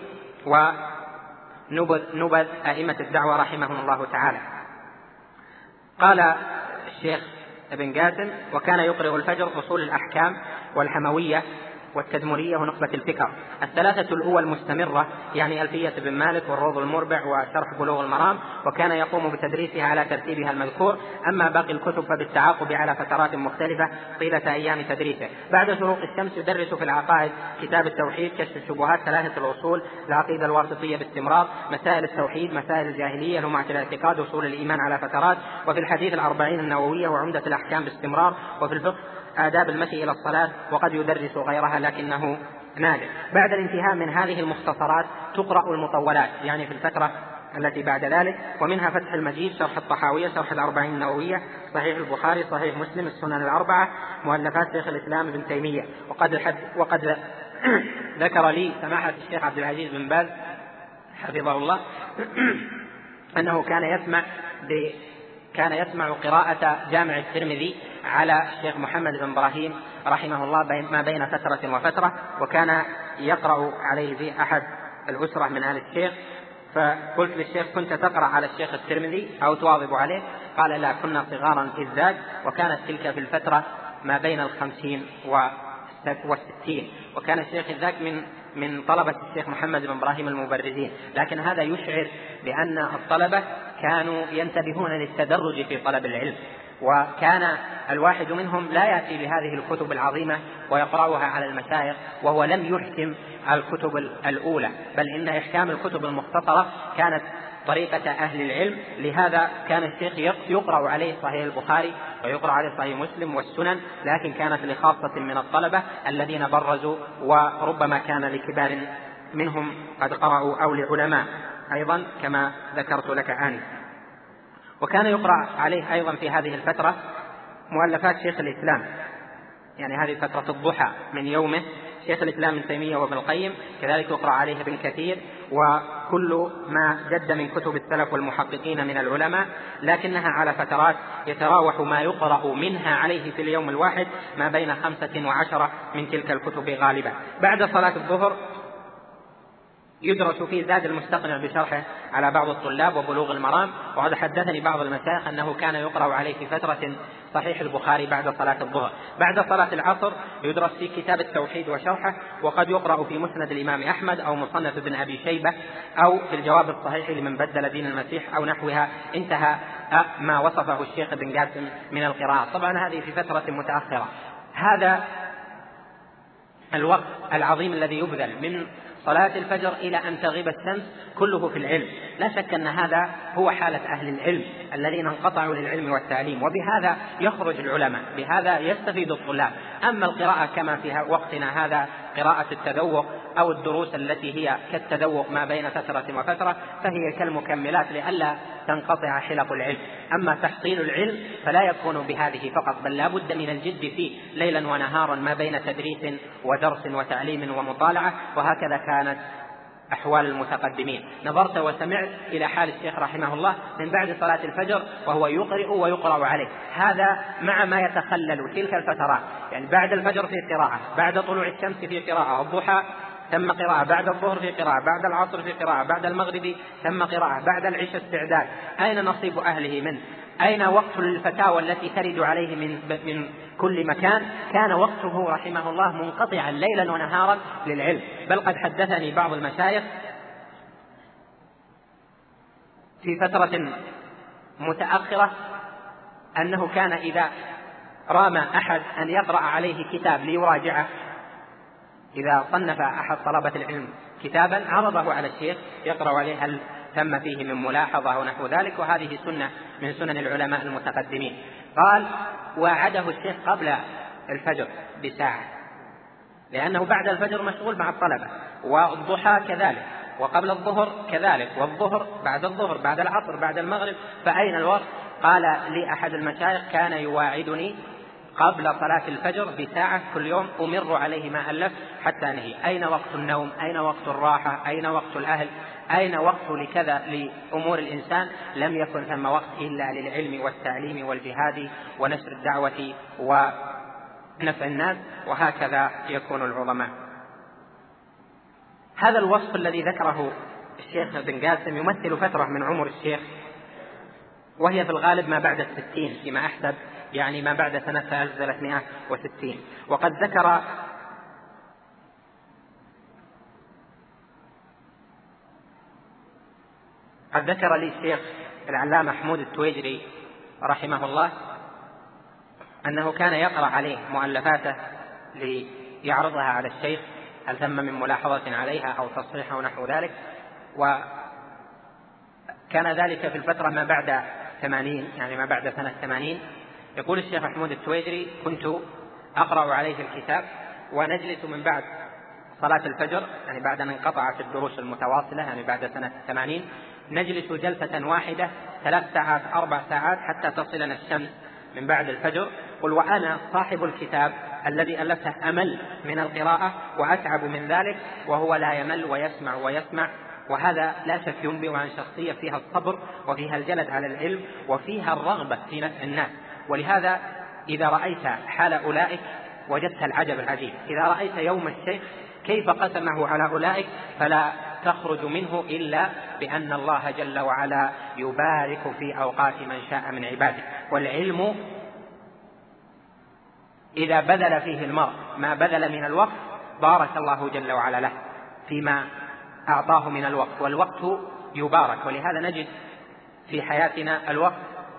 ونبذ أئمة الدعوة رحمهم الله تعالى. قال الشيخ ابن قاسم: وكان يقرأ الفجر أصول الأحكام والحموية والتدمرية ونخبة الفكر. الثلاثة الأول مستمرة، يعني ألفية بن مالك والروض المربع وشرح بلوغ المرام، وكان يقوم بتدريسها على ترتيبها المذكور. أما باقي الكتب فبالتعاقب على فترات مختلفة طيلة أيام تدريسه. بعد شروق الشمس يدرس في العقائد كتاب التوحيد، كشف الشبهات، ثلاثة الأصول، العقيدة الواسطية باستمرار، مسائل التوحيد، مسائل الجاهلية، لمعة الاعتقاد، أصول الإيمان على فترات، وفي الحديث الأربعين النووية وعمدة الأحكام باستمرار، وفي الفقه آداب المشي إلى الصلاة، وقد يدرس غيرها لكنه نادر. بعد الانتهاء من هذه المختصرات تقرأ المطولات، يعني في الفترة التي بعد ذلك، ومنها فتح المجيد، شرح الطحاوية، شرح الأربعين النووية، صحيح البخاري، صحيح مسلم، السنن الأربعة، مؤلفات شيخ الإسلام ابن تيمية. وقد ذكر لي سماحة الشيخ عبد العزيز بن باز حفظه الله أنه كان يسمع قراءة جامع الترمذي على الشيخ محمد بن إبراهيم رحمه الله ما بين فترة وفترة، وكان يقرأ عليه في أحد الأسرة من آل الشيخ. فقلت للشيخ: كنت تقرأ على الشيخ الترمذي أو تواظب عليه؟ قال: لا، كنا صغارا إذ ذاك، وكانت تلك في الفترة ما بين 50 و60، وكان الشيخ ذاك من طلبة الشيخ محمد بن إبراهيم المبرزين. لكن هذا يشعر بأن الطلبة كانوا ينتبهون للتدرج في طلب العلم، وكان الواحد منهم لا يأتي بهذه الكتب العظيمة ويقرأها على المشايخ وهو لم يحكم الكتب الأولى، بل إن إحكام الكتب المختصرة كانت طريقة أهل العلم. لهذا كان الشيخ يقرأ عليه صحيح البخاري ويقرأ عليه صحيح مسلم والسنن، لكن كانت لخاصة من الطلبة الذين برزوا، وربما كان لكبار منهم قد قرأوا أو لعلماء أيضا كما ذكرت لك آنفا. وكان يقرأ عليه أيضا في هذه الفترة مؤلفات شيخ الإسلام، يعني هذه فترة الضحى من يومه، شيخ الإسلام ابن تيمية وابن القيم، كذلك يقرأ عليه ابن كثير، وكل ما جد من كتب السلف والمحققين من العلماء، لكنها على فترات يتراوح ما يقرأ منها عليه في اليوم الواحد ما بين 5 و10 من تلك الكتب غالبا. بعد صلاة الظهر يدرس فيه زاد المستقنع بشرحه على بعض الطلاب وبلوغ المرام. وقد حدثني بعض المشايخ أنه كان يقرأ عليه في فترة صحيح البخاري بعد صلاة الظهر. بعد صلاة العصر يدرس في كتاب التوحيد وشرحه، وقد يقرأ في مسند الإمام أحمد أو مصنف ابن أبي شيبة أو في الجواب الصحيح لمن بدل دين المسيح أو نحوها. انتهى ما وصفه الشيخ بن قاسم من القراءة. طبعا هذه في فترة متأخرة. هذا الوقت العظيم الذي يبذل من صلاة الفجر إلى أن تغيب الشمس كله في العلم. لا شك أن هذا هو حالة أهل العلم الذين انقطعوا للعلم والتعليم، وبهذا يخرج العلماء، بهذا يستفيد الطلاب. أما القراءة كما في وقتنا هذا قراءة التذوق أو الدروس التي هي كالتذوق ما بين فترة وفترة، فهي كالمكملات لئلا تنقطع حلق العلم. أما تحصيل العلم فلا يكون بهذه فقط، بل لا بد من الجد فيه ليلا ونهارا ما بين تدريس ودرس وتعليم ومطالعة. وهكذا كانت أحوال المتقدمين. نظرت وسمعت إلى حال الشيخ رحمه الله من بعد صلاة الفجر وهو يقرئ ويقرأ عليه، هذا مع ما يتخلل تلك الفترات، يعني بعد الفجر في قراءة، بعد طلوع الشمس في قراءة، الضحى ثم قراءة، بعد الظهر في قراءة، بعد العصر في قراءة، بعد المغرب ثم قراءة، بعد العشاء استعداد. أين نصيب أهله منه؟ أين وقت الفتاوى التي ترد عليه من كل مكان؟ كان وقته رحمه الله منقطعا ليلا ونهارا للعلم. بل قد حدثني بعض المشايخ في فترة متأخرة أنه كان إذا رام أحد أن يقرأ عليه كتاب ليراجعه، إذا صنف أحد طلبة العلم كتابا عرضه على الشيخ يقرأ عليه هل تم فيه من ملاحظة ونحو ذلك، وهذه سنة من سنن العلماء المتقدمين. قال: وعده الشيخ قبل الفجر بساعة، لأنه بعد الفجر مشغول مع الطلبة، والضحى كذلك، وقبل الظهر كذلك، والظهر بعد الظهر، بعد العصر، بعد المغرب، فأين الوقت؟ قال لي أحد المشايخ: كان يواعدني قبل صلاة الفجر بساعة كل يوم أمر عليه ما ألف حتى نهي. أين وقت النوم؟ أين وقت الراحة؟ أين وقت الأهل؟ أين وقت لكذا لأمور الإنسان؟ لم يكن ثم وقت إلا للعلم والتعليم والجهاد ونشر الدعوة ونفع الناس. وهكذا يكون العظماء. هذا الوصف الذي ذكره الشيخ بن قاسم يمثل فترة من عمر الشيخ، وهي في الغالب ما بعد 60 فيما أحسب، يعني ما بعد سنة 1360. وقد ذكر قد ذكر لي الشيخ العلامة حمود التويجري رحمه الله أنه كان يقرأ عليه مؤلفاته ليعرضها على الشيخ، هل ثم من ملاحظة عليها أو تصحيح أو نحو ذلك. وكان ذلك في الفترة ما بعد 80، يعني ما بعد سنة 80. يقول الشيخ حمود التويجري: كنت أقرأ عليه الكتاب ونجلس من بعد صلاة الفجر، يعني بعد أن انقطعت الدروس المتواصلة، يعني بعد سنة 80، نجلس جلسة واحدة 3 ساعات 4 ساعات حتى تصلنا الشمس من بعد الفجر. قل وأنا صاحب الكتاب الذي ألفته أمل من القراءة وأتعب من ذلك، وهو لا يمل ويسمع ويسمع. وهذا لا شك ينبئ عن شخصية فيها الصبر وفيها الجلد على العلم وفيها الرغبة في نفع الناس. ولهذا إذا رأيت حال أولئك وجدت العجب العجيب. إذا رأيت يوم الشيخ كيف قسمه على أولئك فلا تخرج منه إلا بأن الله جل وعلا يبارك في أوقات من شاء من عباده. والعلم إذا بذل فيه المرء ما بذل من الوقت بارك الله جل وعلا له فيما أعطاه من الوقت، والوقت يبارك. ولهذا نجد في حياتنا الوقت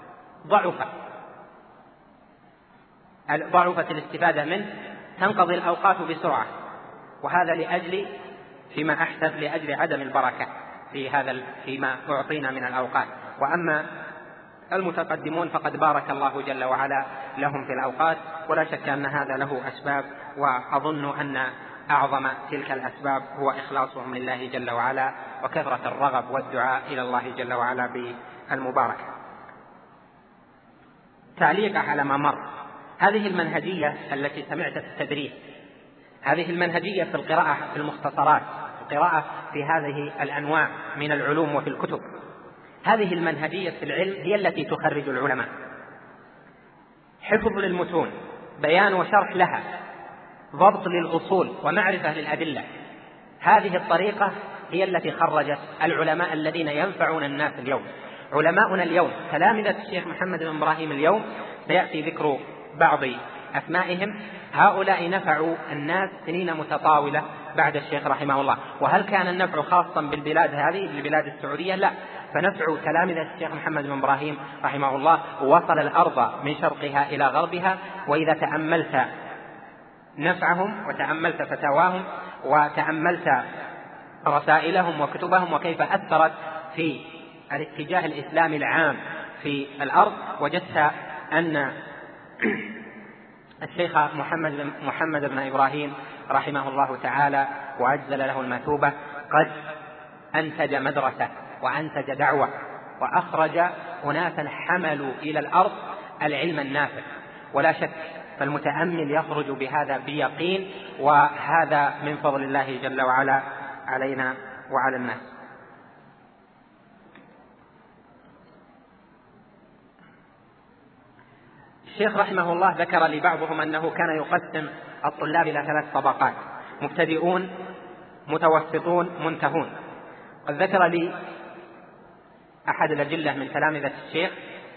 ضعفت الاستفادة منه، تنقضي الأوقات بسرعة، وهذا لأجل فيما أحسب لأجل عدم البركة فيما أعطينا من الأوقات. وأما المتقدمون فقد بارك الله جل وعلا لهم في الأوقات، ولا شك أن هذا له أسباب، وأظن أن أعظم تلك الأسباب هو إخلاصهم لله جل وعلا وكثرة الرغب والدعاء إلى الله جل وعلا بالمباركة. تعليق على ما مر، هذه المنهجية التي سمعت في التدريس، هذه المنهجية في القراءة في المختصرات، القراءة في هذه الأنواع من العلوم وفي الكتب، هذه المنهجية في العلم هي التي تخرج العلماء. حفظ للمتون، بيان وشرح لها، ضبط للأصول ومعرفة للأدلة، هذه الطريقة هي التي خرجت العلماء الذين ينفعون الناس اليوم. علماؤنا اليوم تلامذة الشيخ محمد بن إبراهيم اليوم سيأتي ذكر بعض أسمائهم، هؤلاء نفعوا الناس سنين متطاولة بعد الشيخ رحمه الله. وهل كان النفع خاصا بالبلاد هذه بالبلاد السعودية؟ لا، فنفع تلامذة الشيخ محمد بن إبراهيم رحمه الله وصل الأرض من شرقها إلى غربها. وإذا تأملت نفعهم وتأملت فتاواهم وتأملت رسائلهم وكتبهم وكيف أثرت في الاتجاه الإسلامي العام في الأرض، وجدت أن الشيخ محمد بن إبراهيم رحمه الله تعالى وأجزل له المثوبة قد أنتج مدرسة وأنتج دعوة وأخرج أناسا حملوا إلى الأرض العلم النافع. ولا شك فالمتأمل يخرج بهذا بيقين، وهذا من فضل الله جل وعلا علينا وعلى الناس. الشيخ رحمه الله ذكر لبعضهم أنه كان يقسم الطلاب إلى 3 طبقات: مبتدئون، متوسطون، منتهون. قد ذكر لي أحد الأجلة من تلامذة الشيخ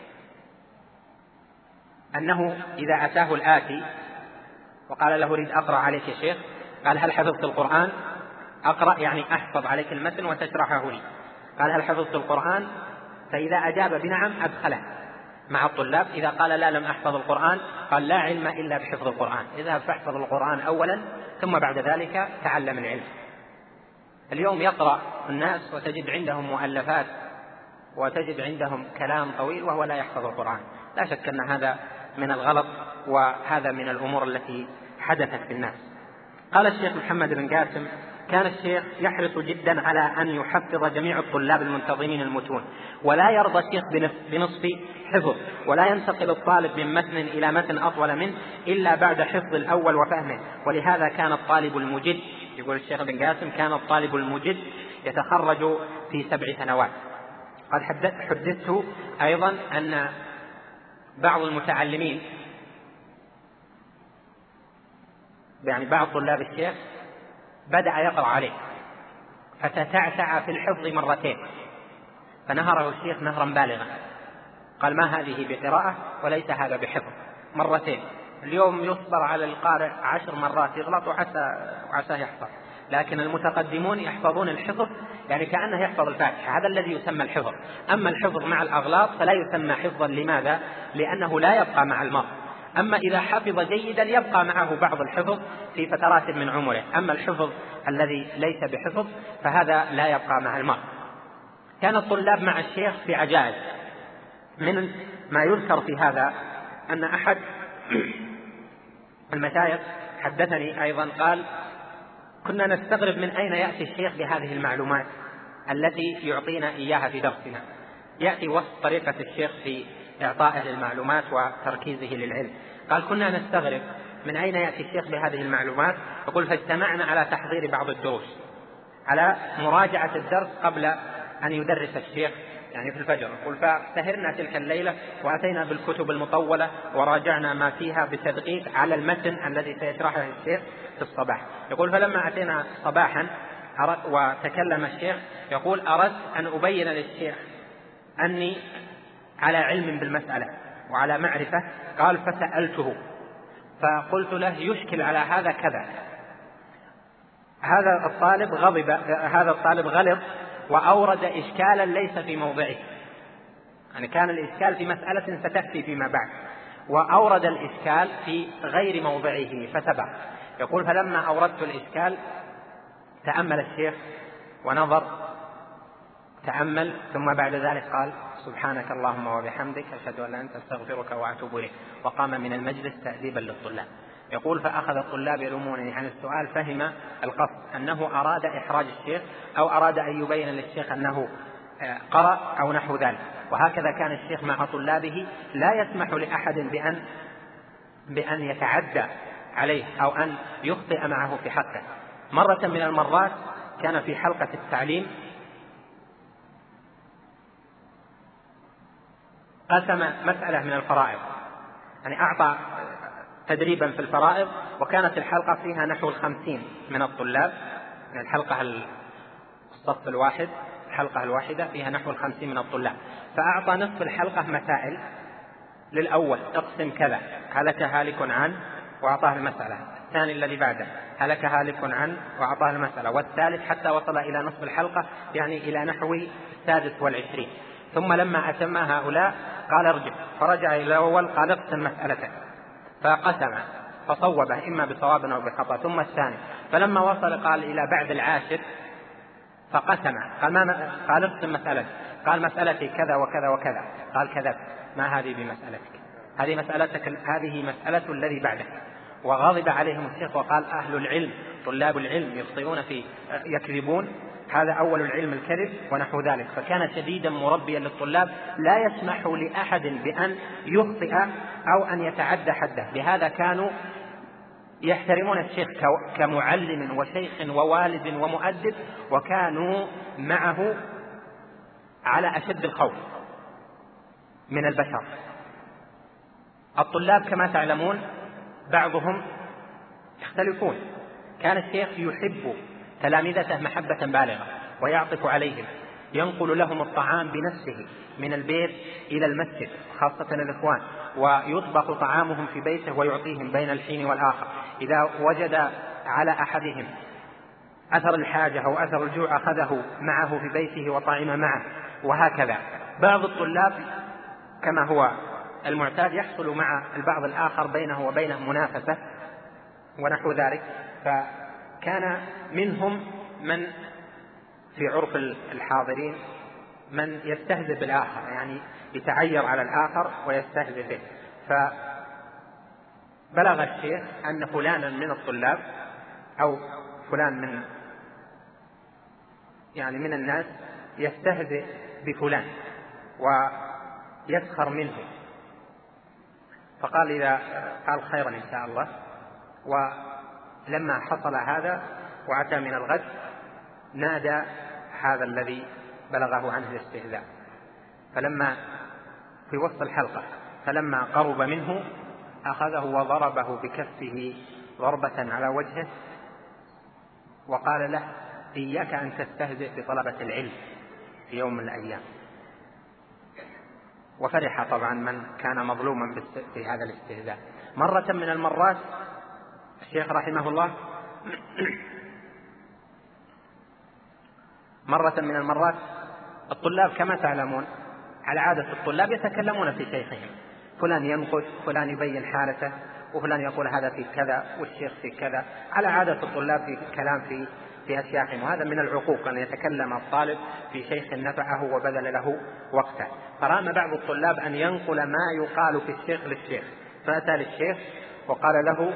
أنه إذا أتاه الآتي وقال له: أريد أقرأ عليك يا شيخ، قال: هل حفظت القرآن؟ أقرأ يعني أحفظ عليك المتن وتشرحه لي. قال: هل حفظت القرآن؟ فإذا أجاب بنعم أدخله مع الطلاب. إذا قال: لا، لم أحفظ القرآن، قال: لا علم إلا بحفظ القرآن، اذهب فاحفظ القرآن أولا ثم بعد ذلك تعلم العلم. اليوم يقرأ الناس وتجد عندهم مؤلفات وتجد عندهم كلام طويل وهو لا يحفظ القرآن. لا شك أن هذا من الغلط، وهذا من الأمور التي حدثت بالناس. قال الشيخ محمد بن قاسم: كان الشيخ يحرص جدا على أن يحفظ جميع الطلاب المنتظمين المتون، ولا يرضى الشيخ بنصف حفظ، ولا ينتقل الطالب من متن إلى متن أطول منه إلا بعد حفظ الأول وفهمه. ولهذا كان الطالب المجد، يقول الشيخ بن قاسم، كان الطالب المجد يتخرج في 7 سنوات. قد حدثت أيضا أن بعض المتعلمين، يعني بعض طلاب الشيخ، بدأ يقرأ عليه فتتعتع في الحفظ 2 مرات، فنهره الشيخ نهرا بالغا، قال: ما هذه بقراءة وليس هذا بحفظ. 2 مرات. اليوم يصبر على القارئ 10 مرات يغلط وعساه يحفظ، لكن المتقدمون يحفظون الحفظ يعني كأنه يحفظ الفاتحة، هذا الذي يسمى الحفظ. أما الحفظ مع الأغلاط فلا يسمى حفظا. لماذا؟ لأنه لا يبقى مع المرء. أما إذا حفظ جيدا يبقى معه بعض الحفظ في فترات من عمره، أما الحفظ الذي ليس بحفظ فهذا لا يبقى مع المرء. كان الطلاب مع الشيخ في عجائز. من ما يذكر في هذا أن أحد المشايخ حدثني أيضا قال: كنا نستغرب من أين يأتي الشيخ بهذه المعلومات التي يعطينا إياها في درسنا. يأتي وصف طريقة الشيخ في إعطائه للمعلومات وتركيزه للعلم. قال: كنا نستغرب من أين يأتي الشيخ بهذه المعلومات. يقول: فاجتمعنا على تحضير بعض الدروس، على مراجعة الدرس قبل أن يدرس الشيخ يعني في الفجر. يقول: فسهرنا تلك الليلة وأتينا بالكتب المطولة وراجعنا ما فيها بتدقيق على المتن الذي سيشرحه الشيخ في الصباح. يقول: فلما أتينا صباحا وتكلم الشيخ، يقول: أردت أن أبين للشيخ أني على علم بالمسألة وعلى معرفة. قال: فسألته فقلت له: يشكل على هذا كذا. هذا الطالب غلط وأورد إشكالا ليس في موضعه، يعني كان الإشكال في مسألة ستأتي فيما بعد، وأورد الإشكال في غير موضعه فسبق. يقول: فلما أوردت الإشكال تأمل الشيخ ونظر تأمل، ثم بعد ذلك قال: سبحانك اللهم وبحمدك أشهد أن لا إله إلا أنت أستغفرك وأتوب إليك، وقام من المجلس تأديبا للطلاب. يقول: فأخذ الطلاب يلومونني عن السؤال، فهم القصد أنه أراد إحراج الشيخ أو أراد أن يبين للشيخ أنه قرأ أو نحو ذلك. وهكذا كان الشيخ مع طلابه، لا يسمح لأحد بأن يتعدى عليه أو أن يخطئ معه في حقه. مرة من المرات كان في حلقة التعليم قسم مسألة من الفرائض، يعني أعطى تدريبا في الفرائض، وكانت الحلقة فيها نحو 50 من الطلاب، يعني الحلقة الصف الواحد، الحلقة الواحدة فيها نحو 50 من الطلاب. فأعطى نصف الحلقة مسائل للأول: اقسم كذا، هلك هالك عن، وأعطاه المسألة. الثاني الذي بعده: هلك هالك عن، وأعطاه المسألة. والثالث حتى وصل إلى نصف الحلقة، يعني إلى نحو 26. ثم لما أتم هؤلاء قال: ارجع. فرجع إلى الأول قال: اقسم مسألتك، فقسم فصوبه إما بصواب أو بخطأ. ثم الثاني، فلما وصل قال إلى بعد 10 فقسم، قال: اقسم مسألتك. قال: مسألتي كذا وكذا وكذا. قال: كذبت، ما هذه بمسألتك، هذه مسألتك، هذه مسألة الذي بعدك. وغضب عليهم الشيخ وقال: أهل العلم طلاب العلم يخطئون يكذبون، هذا أول العلم الكذب ونحو ذلك. فكان شديدا مربيا للطلاب، لا يسمح لأحد بأن يخطئ أو أن يتعدى حده. لهذا كانوا يحترمون الشيخ كمعلم وشيخ ووالد ومؤدب، وكانوا معه على أشد الخوف من البشر. الطلاب كما تعلمون بعضهم يختلفون. كان الشيخ يحب تلامذته محبة بالغة ويعطف عليهم، ينقل لهم الطعام بنفسه من البيت إلى المسجد، خاصة الإخوان، ويطبخ طعامهم في بيته ويعطيهم بين الحين والآخر. إذا وجد على أحدهم أثر الحاجة أو أثر الجوع أخذه معه في بيته وطعم معه، وهكذا. بعض الطلاب كما هو المعتاد يحصل مع البعض الآخر بينه وبينه منافسة ونحو ذلك. فكان منهم من في عرف الحاضرين من يستهزئ بالآخر، يعني يتعير على الآخر ويستهزئ به. فبلغ الشيخ أن فلانا من الطلاب أو فلان من الناس يستهزئ بفلان ويسخر منه. فقال: إذا قال خيرا إن شاء الله. ولما حصل هذا وأتى من الغد نادى هذا الذي بلغه عنه الاستهزاء، فلما في وسط الحلقة فلما قرب منه أخذه وضربه بكفه ضربة على وجهه، وقال له: إياك أن تستهزئ بطلبة العلم في يوم من الأيام. وفرح طبعا من كان مظلوما في هذا الاستهزاء. مرة من المرات الشيخ رحمه الله مرة من المرات الطلاب كما تعلمون على عادة الطلاب يتكلمون في شيخهم، فلان ينقد، فلان يبين حالته، وفلان يقول هذا في كذا والشيخ في كذا، على عادة الطلاب في كلام في أشياخهم. وهذا من العقوق أن يتكلم الطالب في شيخ نفعه وبذل له وقته. فرام بعض الطلاب أن ينقل ما يقال في الشيخ للشيخ، فأتى للشيخ وقال له: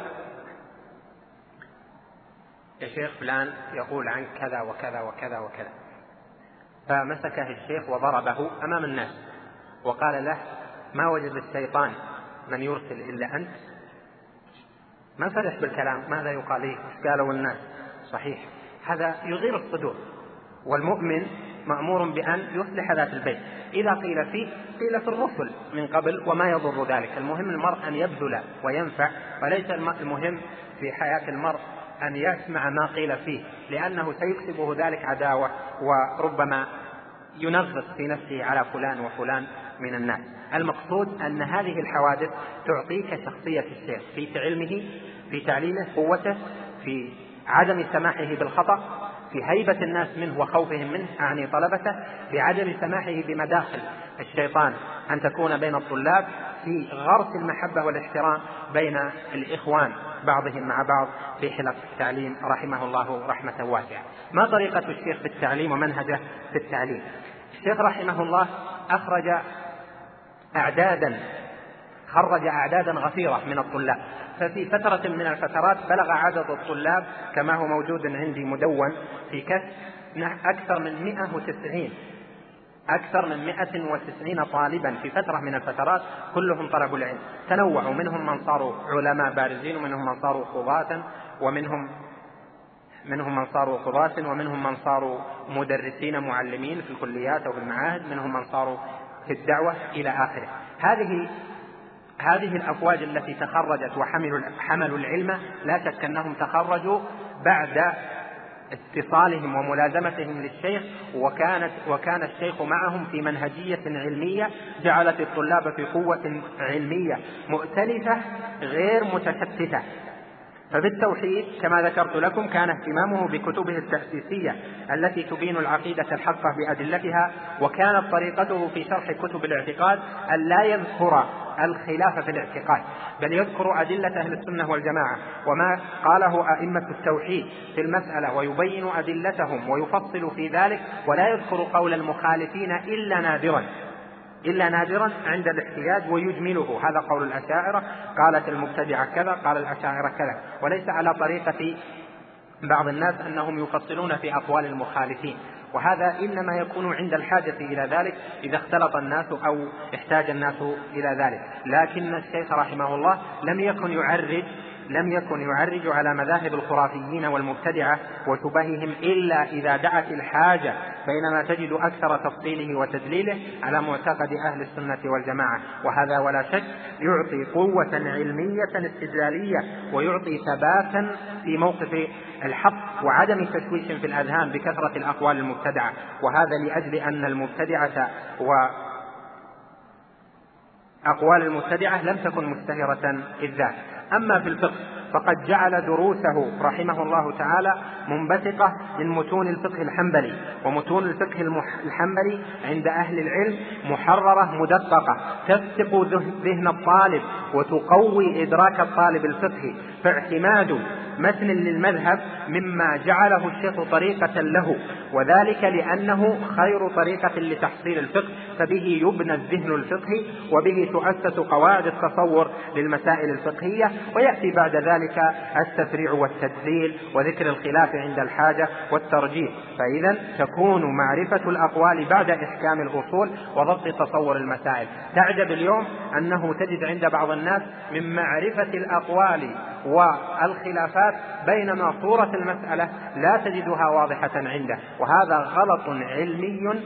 يا شيخ فلان يقول عنك كذا وكذا وكذا وكذا. فمسكه الشيخ وضربه أمام الناس وقال له: ما وجد الشيطان من يرسل إلا أنت؟ ما فرح بالكلام، ماذا يقال لي؟ قالوا الناس صحيح، هذا يغير الصدور، والمؤمن مأمور بأن يصلح ذات البيت. إذا قيل فيه قيل في الرسل من قبل وما يضر ذلك. المهم المرء أن يبذل وينفع، وليس المهم في حياة المرء أن يسمع ما قيل فيه، لأنه سيكسبه ذلك عداوة، وربما ينغص في نفسه على فلان وفلان من الناس. المقصود أن هذه الحوادث تعطيك شخصية الشيخ في علمه، في تعليمه، قوته، في عدم سماحه بالخطأ، في هيبة الناس منه وخوفهم منه، أعني طلبته، في عدم سماحه بمداخل الشيطان أن تكون بين الطلاب، في غرس المحبة والاحترام بين الإخوان بعضهم مع بعض في حلق التعليم رحمه الله رحمة واسعة. ما طريقة الشيخ في التعليم ومنهجه في التعليم؟ الشيخ رحمه الله خرج أعدادا غفيرة من الطلاب، ففي فترة من الفترات بلغ عدد الطلاب كما هو موجود عندي مدون في كشف أكثر من 190 طالبا في فترة من الفترات، كلهم طلبوا العلم، تنوعوا، منهم من صاروا علماء بارزين، ومنهم من صاروا قضاة، ومنهم من صاروا قضاة، ومنهم من صاروا مدرسين معلمين في الكليات أو في المعاهد، منهم من صاروا في الدعوة إلى آخره. هذه الأفواج التي تخرجت وحملوا العلم لا شك أنهم تخرجوا بعد اتصالهم وملازمتهم للشيخ، وكان الشيخ معهم في منهجية علمية جعلت الطلاب في قوة علمية مؤتلفة غير متشتتة. فبالتوحيد كما ذكرت لكم كان اهتمامه بكتبه التأسيسية التي تبين العقيدة الحقة بأدلتها، وكانت طريقته في شرح كتب الاعتقاد أن لا يذكر الخلاف في الاعتقاد، بل يذكر أدلة أهل السنة والجماعة وما قاله أئمة التوحيد في المسألة، ويبين أدلتهم ويفصل في ذلك، ولا يذكر قول المخالفين إلا نادرا عند الاحتياج ويجمله. هذا قول الأشاعرة، قالت المبتدعة كذا، قال الأشاعرة كذا، وليس على طريقة بعض الناس أنهم يفصلون في أقوال المخالفين، وهذا إنما يكون عند الحاجة إلى ذلك إذا اختلط الناس أو احتاج الناس إلى ذلك. لكن الشيخ رحمه الله لم يكن يعرج على مذاهب الخرافيين والمبتدعة وشبههم إلا إذا دعت الحاجة، بينما تجد أكثر تفصيله وتدليله على معتقد أهل السنة والجماعة. وهذا ولا شك يعطي قوة علمية استدلالية، ويعطي ثباتا في موقف الحق، وعدم تشويش في الأذهان بكثرة الأقوال المبتدعة. وهذا لأجل أن المبتدعة وأقوال المبتدعة لم تكن مشتهرة الذات. أما في الفقه فقد جعل دروسه رحمه الله تعالى منبثقة من متون الفقه الحنبلي، ومتون الفقه الحنبلي عند أهل العلم محررة مدققة تفتق ذهن الطالب وتقوي إدراك الطالب الفقهي. فاعتماد متن للمذهب مما جعله الشيخ طريقة له، وذلك لأنه خير طريقة لتحصيل الفقه، فبه يبنى الذهن الفقهي، وبه تؤسس قواعد التصور للمسائل الفقهية، ويأتي بعد ذلك التفريع والتدليل وذكر الخلاف عند الحاجة والترجيح. فإذا تكون معرفة الأقوال بعد إحكام الأصول وضبط تصور المسائل. تعجب اليوم أنه تجد عند بعض الناس من معرفة الأقوال والخلافات بينما صورة المسألة لا تجدها واضحة عنده، وهذا غلط علمي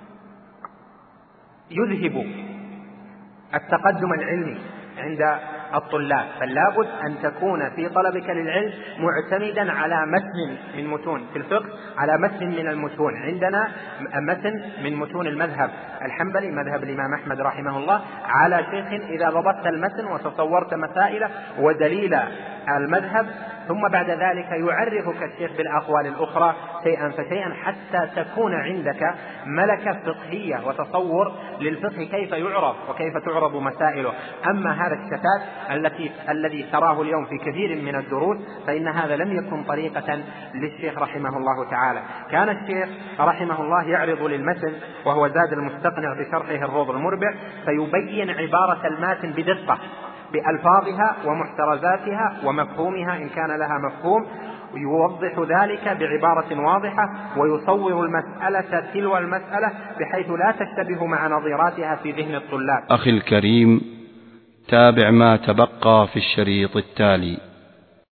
يذهب التقدم العلمي عند الطلاب. فلا بد أن تكون في طلبك للعلم معتمدا على متن من متون في الفقه، على متن من المتون. عندنا متن من متون المذهب الحنبلي، مذهب الإمام أحمد رحمه الله، على شيخ إذا ضبطت المتن وتصورت مسائله ودليل المذهب ثم بعد ذلك يعرفك الشيخ بالأقوال الأخرى شيئا فشيئا حتى تكون عندك ملكة فقهية وتصور للفقه كيف يعرف وكيف تعرض مسائله. أما هذا الشتات الذي تراه اليوم في كثير من الدروس فإن هذا لم يكن طريقة للشيخ رحمه الله تعالى. كان الشيخ رحمه الله يعرض للمتن وهو زاد المستقنع بشرحه الروض المربع فيبين عبارة الماتن بدقة بألفاظها ومحترزاتها ومفهومها إن كان لها مفهوم، يوضح ذلك بعبارة واضحة ويصور المسألة تلو المسألة بحيث لا تشتبه مع نظيراتها في ذهن الطلاب. أخي الكريم، تابع ما تبقى في الشريط التالي.